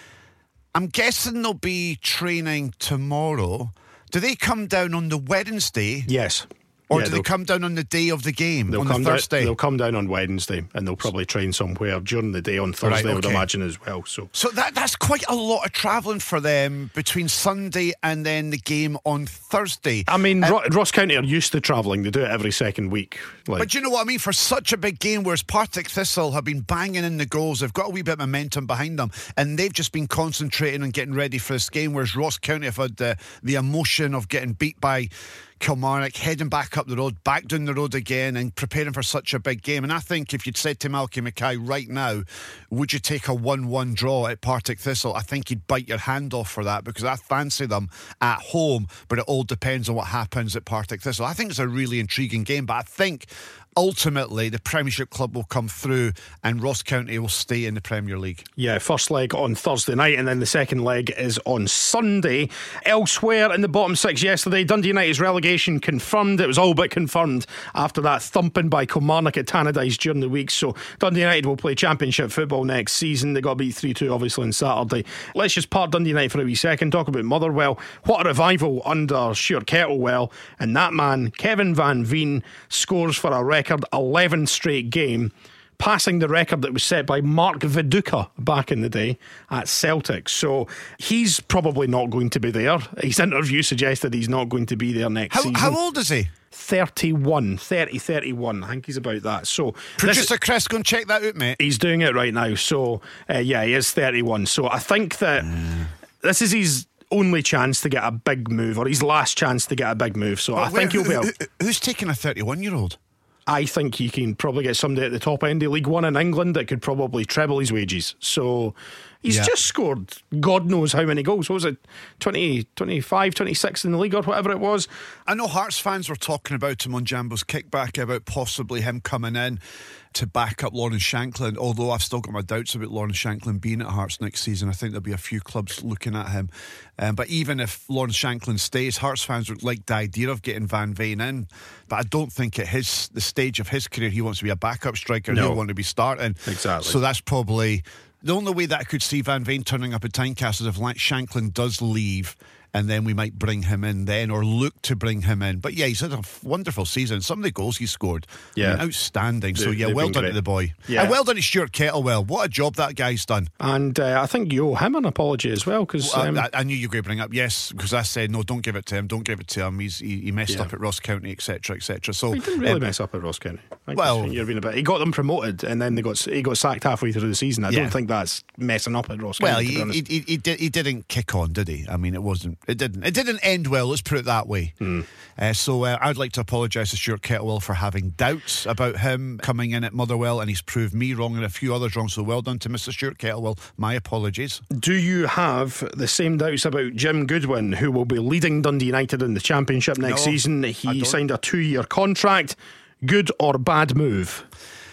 I'm guessing they'll be training tomorrow. Do they come down on the Wednesday? Yes. Or yeah, do they come down on the day of the game, they'll on come the Thursday? Down, they'll come down on Wednesday and they'll probably train somewhere during the day on Thursday, Right, I would okay. imagine as well. So, so that that's quite a lot of travelling for them between Sunday and then the game on Thursday. I mean, Uh, Ro- Ross County are used to travelling. They do it every second week. Like, But you know what I mean? For such a big game, whereas Partick Thistle have been banging in the goals, they've got a wee bit of momentum behind them, and they've just been concentrating on getting ready for this game, whereas Ross County have had the, the emotion of getting beat by Kilmarnock, heading back up the road, back down the road again and preparing for such a big game. And I think if you'd said to Malcolm Mackay right now, would you take a one one draw at Partick Thistle, I think he'd bite your hand off for that, because I fancy them at home, but it all depends on what happens at Partick Thistle. I think it's a really intriguing game, but I think ultimately the Premiership club will come through and Ross County will stay in the Premier League. yeah, first leg on Thursday night and then the second leg is on Sunday. Elsewhere in the bottom six yesterday, Dundee United's relegation confirmed. It was all but confirmed after that thumping by Kilmarnock at Tannadice during the week. So Dundee United will play Championship football next season. They got beat three two obviously on Saturday. Let's just part Dundee United for a wee second, talk about Motherwell. What a revival under Stuart Kettlewell, and that man Kevin Van Veen scores for a record eleven straight game, passing the record that was set by Mark Viduka back in the day at Celtic. So he's probably not going to be there. His interview suggested he's not going to be there next How, season. how old is he? thirty-one, thirty, thirty-one. I think he's about that. So Producer this, Chris, go and check that out, mate. he's doing it right now. So uh, yeah, he is thirty-one. So I think that mm. this is his only chance to get a big move, or his last chance to get a big move. So Well, I think where- he'll be who- out. who- Who's taking a thirty-one-year-old? I think you can probably get somebody at the top end of League One in England that could probably treble his wages. So he's Yeah. just scored God knows how many goals. What was it? twenty, twenty-five, twenty-six in the league or whatever it was. I know Hearts fans were talking about him on Jambo's Kickback, about possibly him coming in to back up Lawrence Shanklin, although I've still got my doubts about Lawrence Shanklin being at Hearts next season. I think there'll be a few clubs looking at him. Um, but even if Lawrence Shanklin stays, Hearts fans would like the idea of getting Van Veen in. But I don't think at his the stage of his career he wants to be a backup striker. No. He'll want to be starting. Exactly. So that's probably the only way that I could see Van Veen turning up at Tynecastle is if like Shanklin does leave, and then we might bring him in then, or look to bring him in. But yeah, he's had a f- wonderful season. Some of the goals he scored, Yeah. I mean, outstanding. So They- yeah, they've well been done great. to the boy. Yeah. And well done to Stuart Kettlewell. What a job that guy's done. And uh, I think you owe him an apology as well, because Well, um, I, I knew you were going to bring up, yes, because I said, no, don't give it to him, don't give it to him. He's, he, he messed Yeah. up at Ross County, et cetera, et cetera. So, he didn't really um, mess up at Ross County. I think well- you're being a bit. He got them promoted, and then they got he got sacked halfway through the season. I Yeah. don't think that's messing up at Ross well, County. to be he, honest. he, he, he, did, he didn't kick on, did he? I mean, it wasn't, it didn't, it didn't end well, let's put it that way. Mm. Uh, so uh, I'd like to apologise to Stuart Kettlewell for having doubts about him coming in at Motherwell, and he's proved me wrong and a few others wrong. So well done to Mister Stuart Kettlewell. My apologies. Do you have the same doubts about Jim Goodwin, who will be leading Dundee United in the Championship next No, season? I He don't. signed a two-year contract. Good or bad move?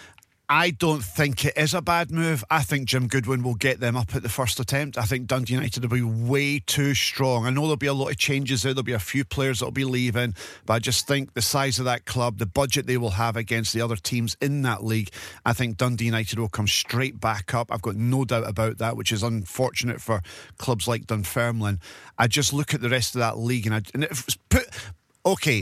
I don't think it is a bad move. I think Jim Goodwin will get them up at the first attempt. I think Dundee United will be way too strong. I know there'll be a lot of changes there. There'll be a few players that'll be leaving, but I just think the size of that club, the budget they will have against the other teams in that league, I think Dundee United will come straight back up. I've got no doubt about that, which is unfortunate for clubs like Dunfermline. I just look at the rest of that league and I and if put okay.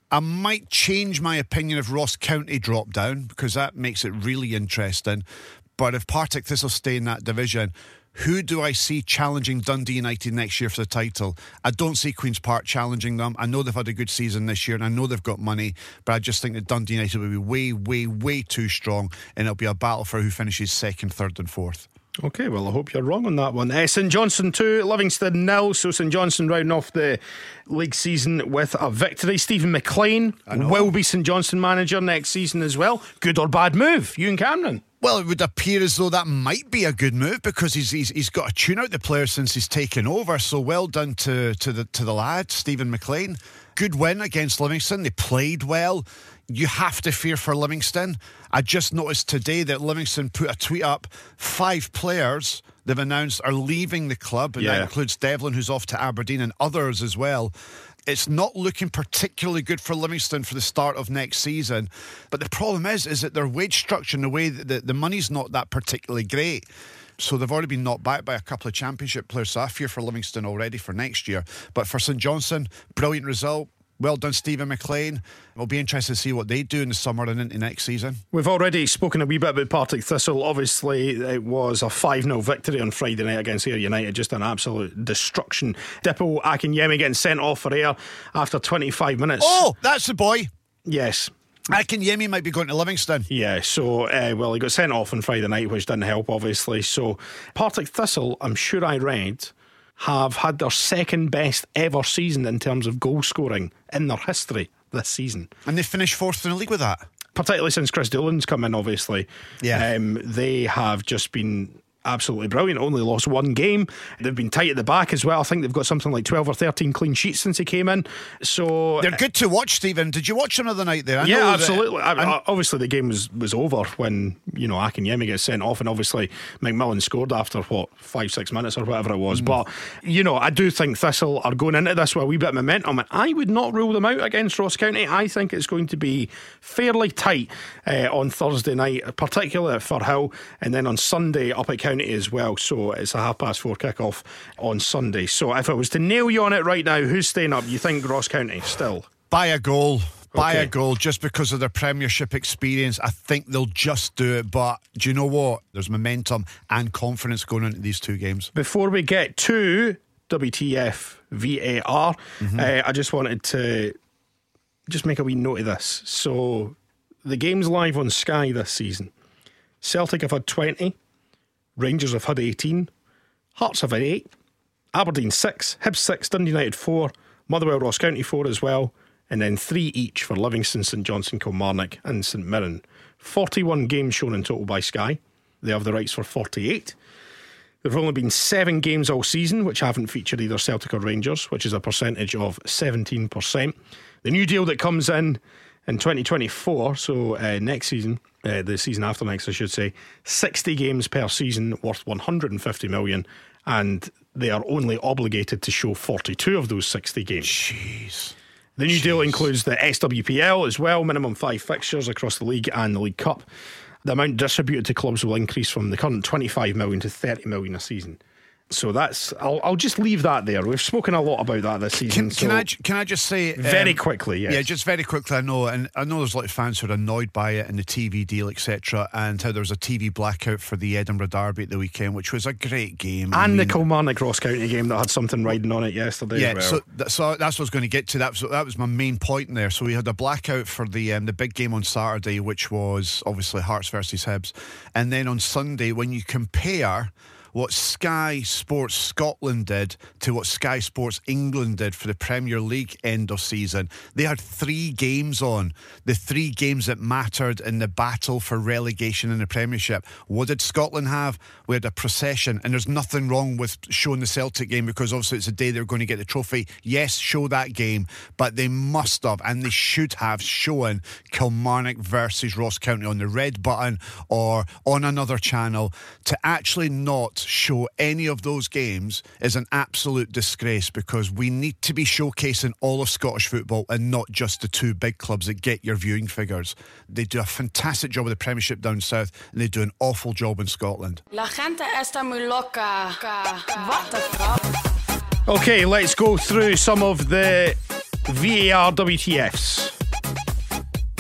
I might change my opinion if Ross County drop down, because that makes it really interesting. But if Partick Thistle stay in that division, who do I see challenging Dundee United next year for the title? I don't see Queen's Park challenging them. I know they've had a good season this year and I know they've got money, but I just think that Dundee United will be way, way, way too strong, and it'll be a battle for who finishes second, third and fourth. Okay, well, I hope you're wrong on that one. Uh, St Johnstone two, Livingston nil. So St Johnstone rounding off the league season with a victory. Stephen McLean will be St Johnstone manager next season as well. Good or bad move, Ewan Cameron? Well, it would appear as though that might be a good move, because he's he's, he's got to tune out the players since he's taken over. So well done to to the to the lad, Stephen McLean. Good win against Livingston. They played well. You have to fear for Livingston. I just noticed today that Livingston put a tweet up. Five players they've announced are leaving the club, and Yeah. that includes Devlin, who's off to Aberdeen, and others as well. It's not looking particularly good for Livingston for the start of next season. But the problem is, is that their wage structure and the way that the, the money's not that particularly great. So they've already been knocked back by a couple of championship players. So I fear for Livingston already for next year. But for St Johnstone, brilliant result. Well done, Stephen McLean. We'll be interested to see what they do in the summer and into next season. We've already spoken a wee bit about Partick Thistle. Obviously, it was a five nil victory on Friday night against Ayr United. Just an absolute destruction. Dippo Akinyemi getting sent off for Ayr after twenty-five minutes. Oh, that's the boy. Yes. Akinyemi might be going to Livingston. Yeah, so, uh, well, he got sent off on Friday night, which didn't help, obviously. So, Partick Thistle, I'm sure I read, have had their second best ever season in terms of goal scoring in their history this season. And they finished fourth in the league with that. Particularly since Chris Doolan's come in, obviously. Yeah. Um, they have just been absolutely brilliant. Only lost one game. They've been tight at the back as well. I think they've got something like twelve or thirteen clean sheets since he came in. So They're good to watch, Stephen. Did you watch them the other night there? I yeah, know that- absolutely. I, I- I, obviously, the game was, was over when, you know, Akinyemi gets sent off, and obviously McMillan scored after, what, five, six minutes or whatever it was. Mm. But, you know, I do think Thistle are going into this with a wee bit of momentum, and I would not rule them out against Ross County. I think it's going to be fairly tight uh, on Thursday night, particularly at Firhill, and then on Sunday up at County as well. So it's a half past four kick-off on Sunday. So if I was to nail you on it right now, who's staying up? You think Ross County still? By a goal. By Okay. a goal, just because of their Premiership experience. I think they'll just do it. But do you know what? There's momentum and confidence going into these two games. Before we get to W T F V A R, Mm-hmm. uh, I just wanted to just make a wee note of this. So the game's live on Sky this season. Celtic have had twenty, Rangers have had eighteen, Hearts have had eight, Aberdeen six, Hibs six, Dundee United four, Motherwell Ross County four as well, and then three each for Livingston, St Johnstone, Kilmarnock and St Mirren. forty-one games shown in total by Sky. They have the rights for forty-eight. There have only been seven games all season which haven't featured either Celtic or Rangers, which is a percentage of seventeen percent. The new deal that comes in in twenty twenty-four, so uh, next season, uh, the season after next I should say, sixty games per season worth one hundred fifty million, and they are only obligated to show forty-two of those sixty games. Jeez. The new deal includes the S W P L as well, minimum five fixtures across the league and the League Cup. The amount distributed to clubs will increase from the current twenty-five million to thirty million a season. So that's, I'll, I'll just leave that there. We've spoken a lot about that this season. Can, can, so I, ju- can I just say... very um, quickly, yes. Yeah, just very quickly, I know, and I know there's a lot of fans who are annoyed by it and the T V deal, et cetera, and how there was a T V blackout for the Edinburgh Derby at the weekend, which was a great game. I And the mean, Kilmarnock Ross County game that had something riding on it yesterday Yeah, as well. so, that, so that's what I was going to get to. That was, that was my main point there. So we had a blackout for the um, the big game on Saturday, which was obviously Hearts versus Hibs. And then on Sunday, when you compare what Sky Sports Scotland did to what Sky Sports England did for the Premier League end of season, they had three games on. The three games that mattered in the battle for relegation in the Premiership. What did Scotland have? We had a procession, and there's nothing wrong with showing the Celtic game because obviously it's the day they're going to get the trophy. Yes, show that game, but they must have, and they should have shown Kilmarnock versus Ross County on the red button or on another channel. To actually not show any of those games is an absolute disgrace, because we need to be showcasing all of Scottish football and not just the two big clubs that get your viewing figures. They do a fantastic job of the Premiership down south, and they do an awful job in Scotland. La gente está muy loca. What the fuck? Okay, let's go through some of the V A R W T Fs.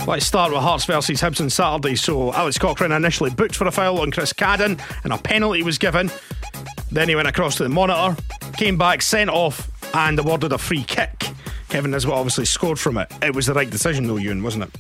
Let's start with Hearts versus Hibs on Saturday. So Alex Cochrane initially booked for a foul on Chris Cadden and a penalty was given. Then he went across to the monitor, came back, sent off and awarded a free kick. Kevin Nisbet obviously scored from it. It was the right decision though, Ewan, wasn't it?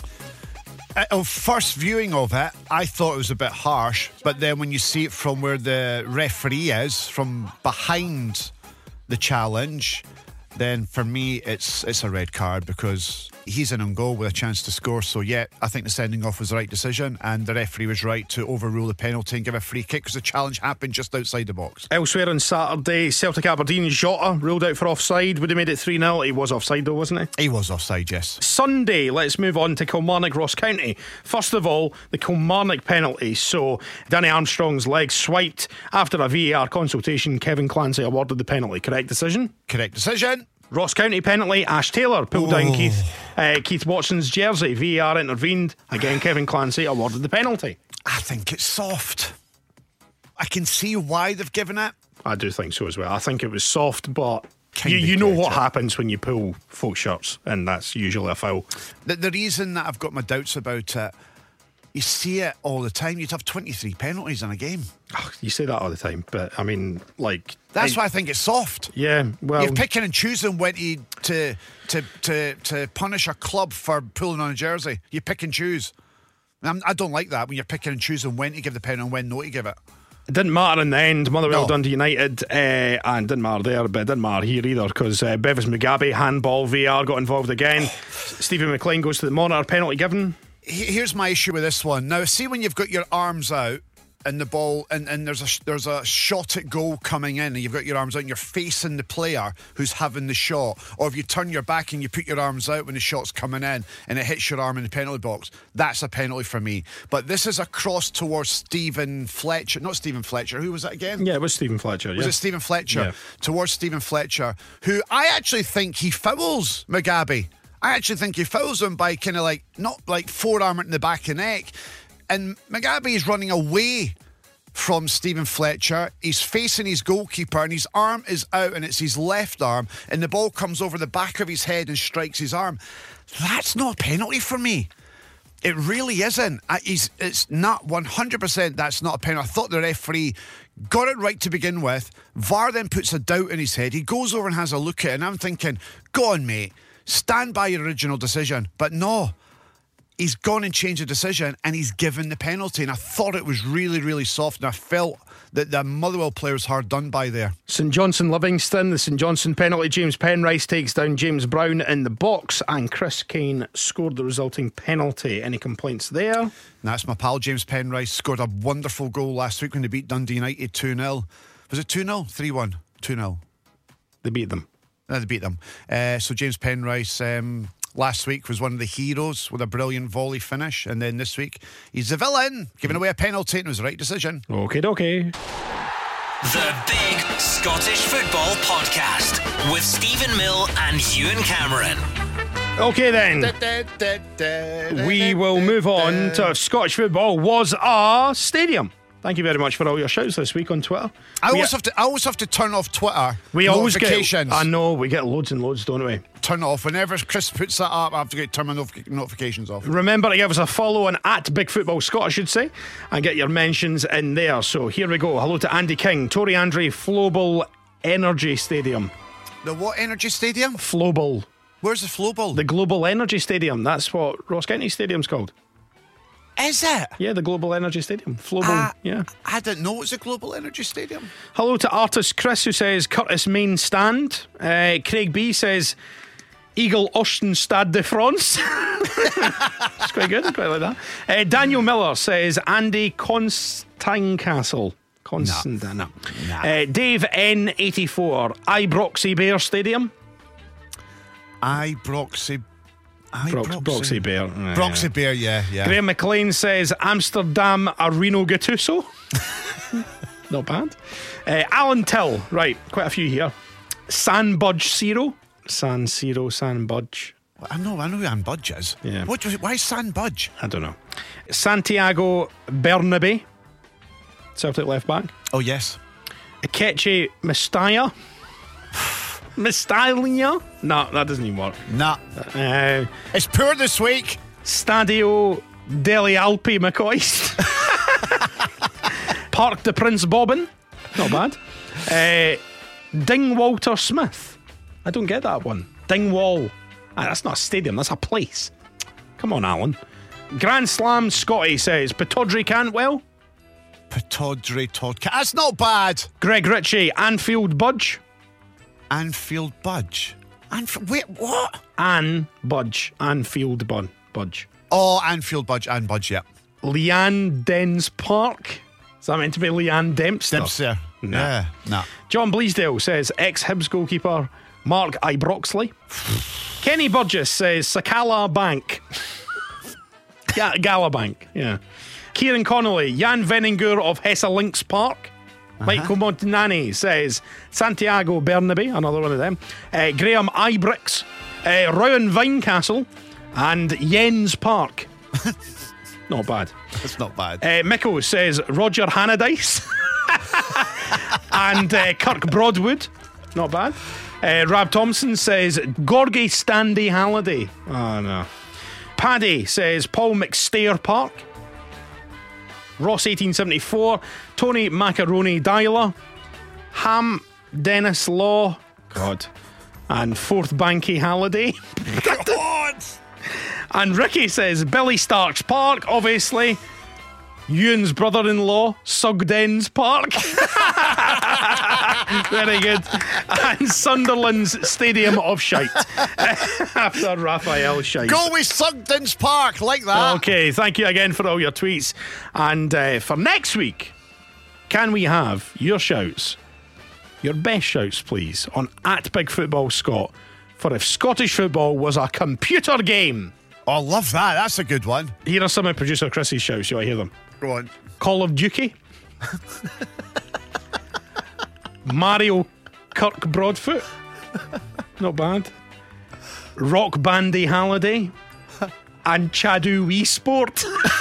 Uh, first viewing of it, I thought it was a bit harsh, but then when you see it from where the referee is, from behind the challenge, then for me it's it's a red card because he's in on goal with a chance to score. So yeah, I think the sending off was the right decision and the referee was right to overrule the penalty and give a free kick because the challenge happened just outside the box. Elsewhere on Saturday, Celtic Aberdeen, Jota ruled out for offside. Would have made it three nil. He was offside though, wasn't he? He was offside, yes. Sunday, let's move on to Kilmarnock Ross County. First of all, the Kilmarnock penalty. So Danny Armstrong's leg swiped. After a V A R consultation, Kevin Clancy awarded the penalty. Correct decision? Correct decision. Ross County penalty, Ash Taylor pulled Oh. down Keith uh, Keith Watson's jersey. V A R intervened. Again, Kevin Clancy awarded the penalty. I think it's soft. I can see why they've given it. I do think so as well. I think it was soft, but Kinda you, you know get what it. happens when you pull folk shirts, and that's usually a foul. The, the reason that I've got my doubts about it, you see it all the time. You'd have twenty-three penalties in a game. Ugh, you say that all the time, but I mean, like... That's I- why I think it's soft. Yeah, well... You're picking and choosing when to, to to to to punish a club for pulling on a jersey. You pick and choose. I'm, I don't like that when you're picking and choosing when to give the penalty and when not to give it. It didn't matter in the end. Motherwell No. Dundee United, uh, and didn't matter there, but it didn't matter here either because uh, Bevis Mugabe, handball, V A R got involved again. Stephen McLean goes to the monitor, penalty given. He- Here's my issue with this one. Now, see when you've got your arms out and the ball, and, and there's a sh- there's a shot at goal coming in, and you've got your arms out and you're facing the player who's having the shot, or if you turn your back and you put your arms out when the shot's coming in and it hits your arm in the penalty box, that's a penalty for me. But this is a cross towards Stephen Fletcher, not Stephen Fletcher. Who was that again? Yeah, it was Stephen Fletcher. Was yeah. it Stephen Fletcher? Yeah. Towards Stephen Fletcher, who I actually think he fouls Mugabe. I actually think he fouls him by kind of like, not like forearm it in the back of the neck. And Mugabe is running away from Stephen Fletcher. He's facing his goalkeeper and his arm is out and it's his left arm and the ball comes over the back of his head and strikes his arm. That's not a penalty for me. It really isn't. I, he's, it's not one hundred percent that's not a penalty. I thought the referee got it right to begin with. V A R then puts a doubt in his head. He goes over and has a look at it and I'm thinking, go on mate, stand by your original decision. But no, he's gone and changed the decision and he's given the penalty. And I thought it was really, really soft and I felt that the Motherwell players hard done by there. St Johnson Livingston, the St Johnson penalty. James Penrice takes down James Brown in the box and Chris Kane scored the resulting penalty. Any complaints there? That's my pal James Penrice. Scored a wonderful goal last week when they beat Dundee United two nil. Was it two nil? three one? two nil. They beat them. No, they beat them. Uh, so James Penrice um, last week was one of the heroes with a brilliant volley finish, and then this week he's the villain, giving away a penalty, and it was the right decision. Okay, okay. The Big Scottish Football Podcast with Stephen Mill and Ewan Cameron. Okay then, we will move on to Scottish football was a stadium. Thank you very much for all your shouts this week on Twitter. I We- always have to. I always have to turn off Twitter. We always get. notifications. I know we get loads and loads, don't we? Turn it off whenever Chris puts that up. I have to get turn my notif- notifications off. Remember to give us a follow on at Big Football Scott, I should say, and get your mentions in there. So here we go. Hello to Andy King, Tori Andre, Flowball Energy Stadium. The what energy stadium? Flowball, Where's the flow ball? the Global Energy Stadium. That's what Ross County Stadium's called. Is it? Yeah, the Global Energy Stadium. Flowball. Ah. Yeah. I didn't know it was a global energy stadium. Hello to artist Chris, who says Curtis Main Stand. Uh, Craig B says Eagle Austin Stade de France. It's quite good, quite like that. Uh, Daniel Miller says Andy Constantine Constant, no. Nah. Uh, Dave N eighty-four, Ibroxy Bear Stadium. Ibroxy. Brox, Broxy Bear. Uh, Broxy Bear, yeah, yeah. Graham McLean says Amsterdam Areno Gattuso. Not bad. Uh, Alan Till, right, quite a few here. San Budge Zero. San Zero, San Budge. I know, I know who Ann Budge is. Yeah. What, why San Budge? I don't know. Santiago Bernabe, Celtic left back. Oh, yes. Akechi Mestaya. Mestaya? No, that doesn't even work. Nah. Uh, It's poor this week. Stadio delle Alpi McCoist. Parc de Prince Bobbin. Not bad. Uh, Dingwalter Smith. I don't get that one. Dingwall. Ah, that's not a stadium, that's a place. Come on, Alan. Grand Slam Scotty says Pittodrie Cantwell. Pittodrie Todd. That's not bad. Greg Ritchie, Anfield Budge. Anfield Budge. Anf- Wait, what? Ann Budge. Anfield Bun. Budge. Oh, Anfield Budge and Budge, yeah. Leanne Dens Park. Is that meant to be Leanne Dempster? Dempster. Nah. Yeah, nah. John Bleasdale says ex-Hibs goalkeeper Mark Ibroxley. Kenny Burgess says Sakala Bank. Yeah, Gala Bank, yeah. Kieran Connolly, Jan Veningur of Hesse Links Park. Uh-huh. Michael Montanani says Santiago Bernabe, another one of them. Uh, Graham Ibricks, uh, Rowan Vinecastle, and Jens Park. Not bad. It's not bad. Uh, Mikko says Roger Hannadice. And uh, Kirk Broadwood. Not bad. Uh, Rab Thompson says Gorgie Standy Halliday. Oh no. Paddy says Paul McStair Park. Ross eighteen seventy-four. Tony Macaroni Dyler. Ham Dennis Law. God. And Fourth Banky Halliday. God! And Ricky says Billy Starks Park, obviously. Ewan's brother-in-law, Sugden's Park. Very good. And Sunderland's Stadium of Shite. After Raphael Shite. Go with Sugden's Park, like that. Okay, thank you again for all your tweets. And uh, for next week, can we have your shouts, your best shouts, please, on at Big Football Scott for if Scottish football was a computer game? Oh, I love that. That's a good one. Here are some of producer Chrissy's shouts. You want to hear them? Go on. Call of Duty. Mario Kirk Broadfoot. Not bad. Rock Bandy Halliday. And Chadu Wii Sport.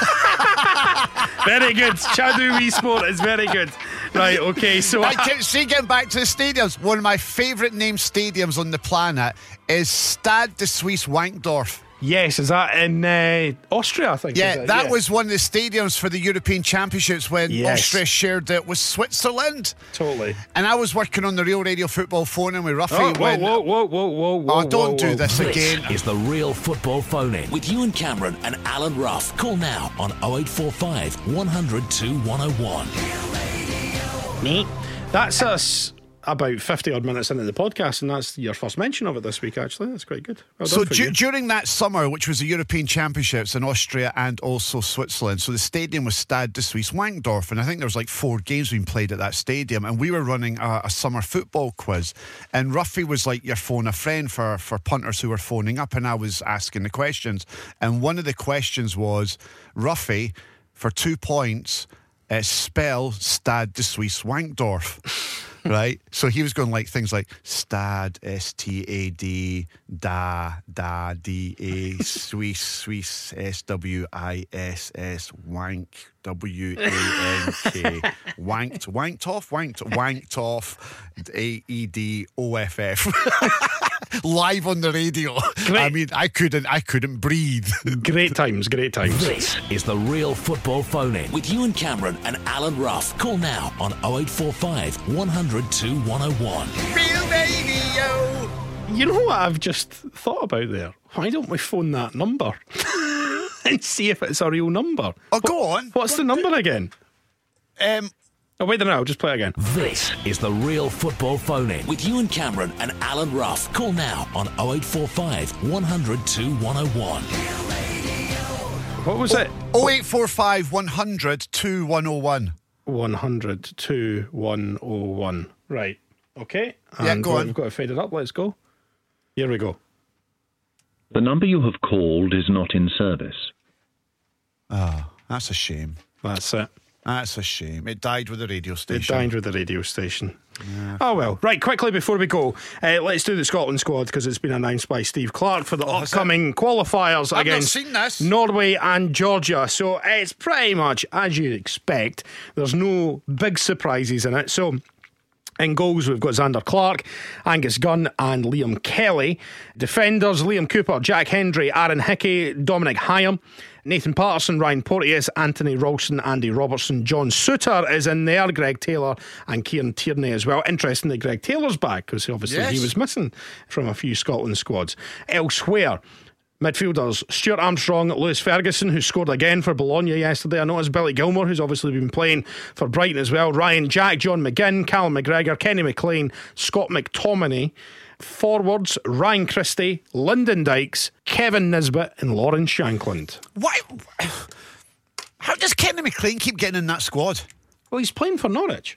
Very good. Chadu Wii Sport is very good. Right, okay, so I can see, getting back to the stadiums, one of my favourite named stadiums on the planet is Stade de Suisse Wankdorf. Yes, is that in uh, Austria, I think? Yeah, is it? that yeah. was one of the stadiums for the European Championships when Yes. Austria shared it with Switzerland. Totally. And I was working on the Real Radio Football phone-in with Ruffy. Oh, whoa, when, whoa, whoa, whoa, whoa, whoa. Oh, don't whoa, do whoa. this This again. is the Real Football Phone-In with Ewan Cameron and Alan Ruff. Call now on oh eight four five, one hundred, two one oh one. Me. That's us about fifty odd minutes into the podcast, and that's your first mention of it this week, actually. That's quite good. Well So done for du- you. during that summer, which was the European Championships in Austria and also Switzerland, so the stadium was Stade de Suisse Wankdorf, and I think there was like four games being played at that stadium, and we were running a, a summer football quiz, and Ruffy was like your phone a friend for, for punters who were phoning up, and I was asking the questions, and one of the questions was, Ruffy, for two points, uh, spell Stade de Suisse Wankdorf. Right, so he was going like things like Stad, S T A D, Da, Da, D A, Swiss, Swiss, S W I S S, Wank, W A N K, Wanked, Wanked off, Wanked, Wanked off, A E D O F F. Live on the radio. Great. I mean, I couldn't, I couldn't breathe. Great times, great times. This is the Real Football Phone-In with Ewan Cameron and Alan Ruff. Call now on oh eight four five, one hundred, two one oh one. Real radio. You know what I've just thought about there? Why don't we phone that number and see if it's a real number? Oh, go on. What's the number again? Um, Oh, wait a minute, I'll just play it again. This is the Real Football Phone-In with Ewan Cameron and Alan Ruff. Call now on oh eight four five, one hundred, two one oh one. What was it? oh eight four five, one hundred, two one oh one. one hundred, two one oh one. Right, okay. Yeah, And go on. We've got to fade it up, let's go. Here we go. The number you have called is not in service. Oh, that's a shame. That's it. That's a shame. It died with the radio It station. dined with the radio station. Oh well. Right, quickly before we go, uh, let's do the Scotland squad because it's been announced by Steve Clark for the Oh, has upcoming qualifiers I've not against seen this. Norway and Georgia. So it's pretty much as you'd expect. There's no big surprises in it. So In goals, we've got Xander Clark, Angus Gunn and Liam Kelly. Defenders, Liam Cooper, Jack Hendry, Aaron Hickey, Dominic Hyam, Nathan Patterson, Ryan Porteous, Anthony Ralston, Andy Robertson. John Suter is in there, Greg Taylor and Kieran Tierney as well. Interesting that Greg Taylor's back, because obviously Yes. he was missing from a few Scotland squads. Elsewhere, midfielders, Stuart Armstrong, Lewis Ferguson, who scored again for Bologna yesterday. I noticed Billy Gilmore, who's obviously been playing for Brighton as well. Ryan Jack, John McGinn, Callum McGregor, Kenny McLean, Scott McTominay. Forwards, Ryan Christie, Lyndon Dykes, Kevin Nisbet and Lawrence Shankland. Why? How does Kenny McLean keep getting in that squad? Well, he's playing for Norwich.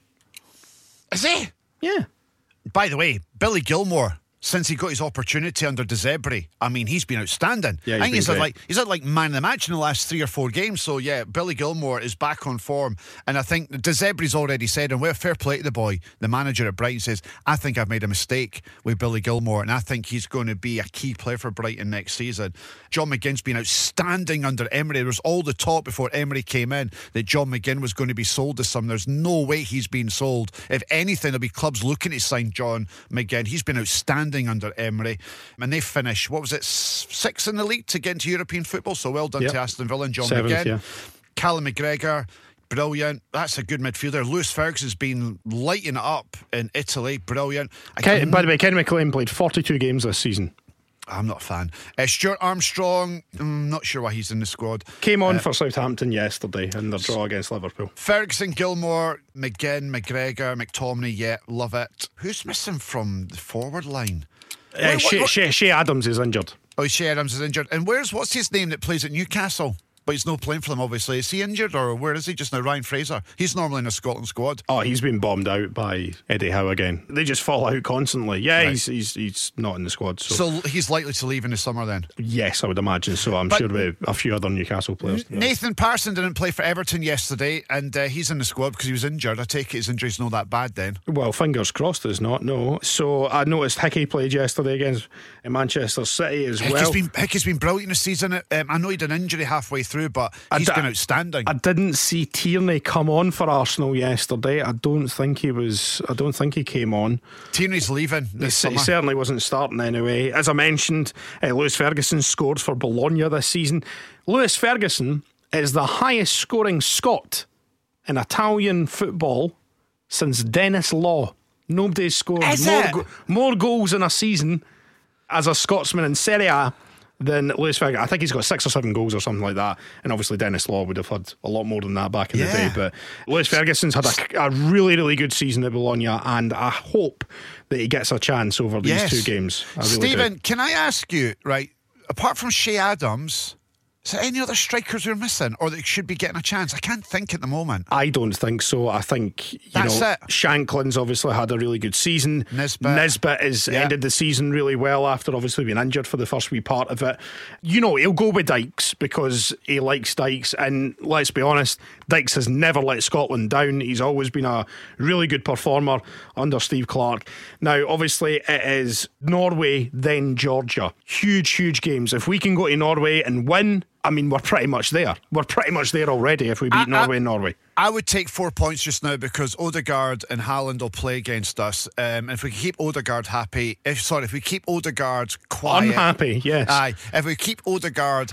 Is he? Yeah. By the way, Billy Gilmore, since he got his opportunity under De Zerbi, I mean, he's been outstanding. Yeah, he's I think been he's had great. like he's had like man of the match in the last three or four games. So yeah, Billy Gilmore is back on form, and I think De Zebri's already said, and we're fair play to the boy. The manager at Brighton says, I think I've made a mistake with Billy Gilmore, and I think he's going to be a key player for Brighton next season. John McGinn's been outstanding under Emery. There was all the talk before Emery came in that John McGinn was going to be sold to some. There's no way he's been sold. If anything, there'll be clubs looking to sign John McGinn. He's been outstanding under Emery, and they finished, what was it, sixth in the league to get into European football. So well done Yep. to Aston Villa and John Seventh, McGinn. yeah. Callum McGregor, brilliant. That's a good midfielder. Lewis Ferguson's been lighting it up in Italy. Brilliant. I Ken, can- by the way, Kenny McLean played forty-two games this season. I'm not a fan. Uh, Stuart Armstrong, I'm not sure why he's in the squad. Came on Uh, for Southampton yesterday in their draw against Liverpool. Ferguson, Gilmore, McGinn, McGregor, McTominay, yeah, love it. Who's missing from the forward line? Uh, Wait, what- Shea, what- Shea, Shea Adams is injured. Oh, Shea Adams is injured. And where's, what's his name that plays at Newcastle? But he's not playing for them, obviously. Is he injured, or where is he just now? Ryan Fraser. He's normally in a Scotland squad. Oh, he's been bombed out by Eddie Howe again. They just fall out constantly. Yeah, Right. he's, he's he's not in the squad. So, So he's likely to leave in the summer then. yes, I would imagine so. I'm But- sure with a few other Newcastle players. Nathan Parson didn't play for Everton yesterday, and uh, he's in the squad because he was injured. I take it his injury's not that bad then. Well, fingers crossed it's not, no. So I noticed Hickey played yesterday against Manchester City as Hickey's well. been Hickey's been brilliant this season. Um, I know he had an injury halfway through, but he's d- been outstanding. I didn't see Tierney come on for Arsenal yesterday. I don't think he was. I don't think he came on. Tierney's leaving He, this he summer. certainly wasn't starting anyway. As I mentioned, uh, Lewis Ferguson scored for Bologna this season. Lewis Ferguson is the highest scoring Scot in Italian football since Dennis Law. Nobody's scored Is more, it? go- more goals in a season as a Scotsman in Serie A than Lewis Ferguson. I think he's got six or seven goals or something like that. And obviously Dennis Law would have had a lot more than that back in the Yeah. day. But Lewis Ferguson's had a, a really, really good season at Bologna, and I hope that he gets a chance over these Yes. two games. I really do. Stephen, can I ask you, right, apart from Shea Adams, is there any other strikers we're missing or that should be getting a chance? I can't think at the moment. I don't think so. I think, you That's know, it. Shanklin's obviously had a really good season. Nisbet. Nisbet has Yeah. ended the season really well after obviously being injured for the first wee part of it. You know, he'll go with Dykes because he likes Dykes, and let's be honest, Dykes has never let Scotland down. He's always been a really good performer under Steve Clarke. Now, obviously, it is Norway, then Georgia. Huge, huge games. If we can go to Norway and win, I mean, we're pretty much there. We're pretty much there already if we beat I- I- Norway and Norway. I would take four points just now because Odegaard and Haaland will play against us. Um, if we keep Odegaard happy, if sorry, if we keep Odegaard quiet, Unhappy, yes. Aye, if we keep Odegaard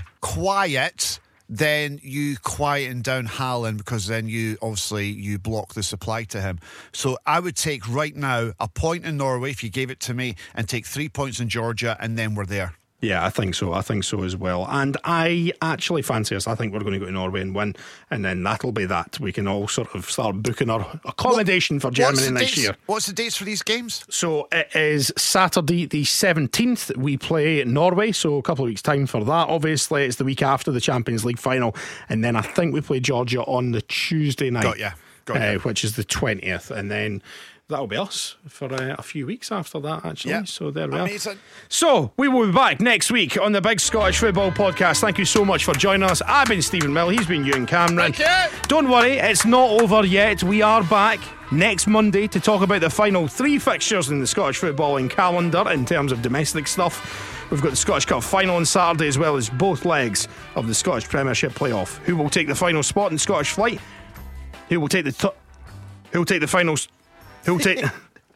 quiet, then you quieten down Haaland because then you obviously you block the supply to him. So I would take right now a point in Norway if you gave it to me, and take three points in Georgia, and then we're there. Yeah, I think so. I think so as well. And I actually fancy us. I think we're going to go to Norway and win. And then that'll be that. We can all sort of start booking our accommodation for What's Germany the next dates- year. What's the dates for these games? So it is Saturday the seventeenth. We play Norway. So a couple of weeks' time for that. Obviously, it's the week after the Champions League final. And then I think we play Georgia on the Tuesday night. Got ya. Got ya. uh, which is the twentieth. And then that'll be us for uh, a few weeks after that, actually. Yeah. So there we Amazing. are. So we will be back next week on the Big Scottish Football Podcast. Thank you so much for joining us. I've been Stephen Mill. He's been Ewan Cameron. Thank you. Don't worry, it's not over yet. We are back next Monday to talk about the final three fixtures in the Scottish footballing calendar in terms of domestic stuff. We've got the Scottish Cup final on Saturday, as well as both legs of the Scottish Premiership playoff. Who will take the final spot in Scottish Flight? Who will take the t- Who will take the finals? Who will take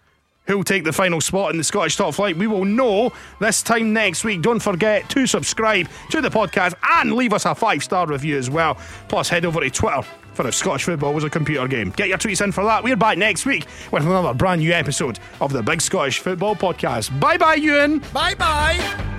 who'll take the final spot in the Scottish Top Flight? We will know this time next week. Don't forget to subscribe to the podcast and leave us a five-star review as well. Plus, head over to Twitter for if Scottish football was a computer game. Get your tweets in for that. We're back next week with another brand new episode of the Big Scottish Football Podcast. Bye-bye, Ewan. Bye-bye.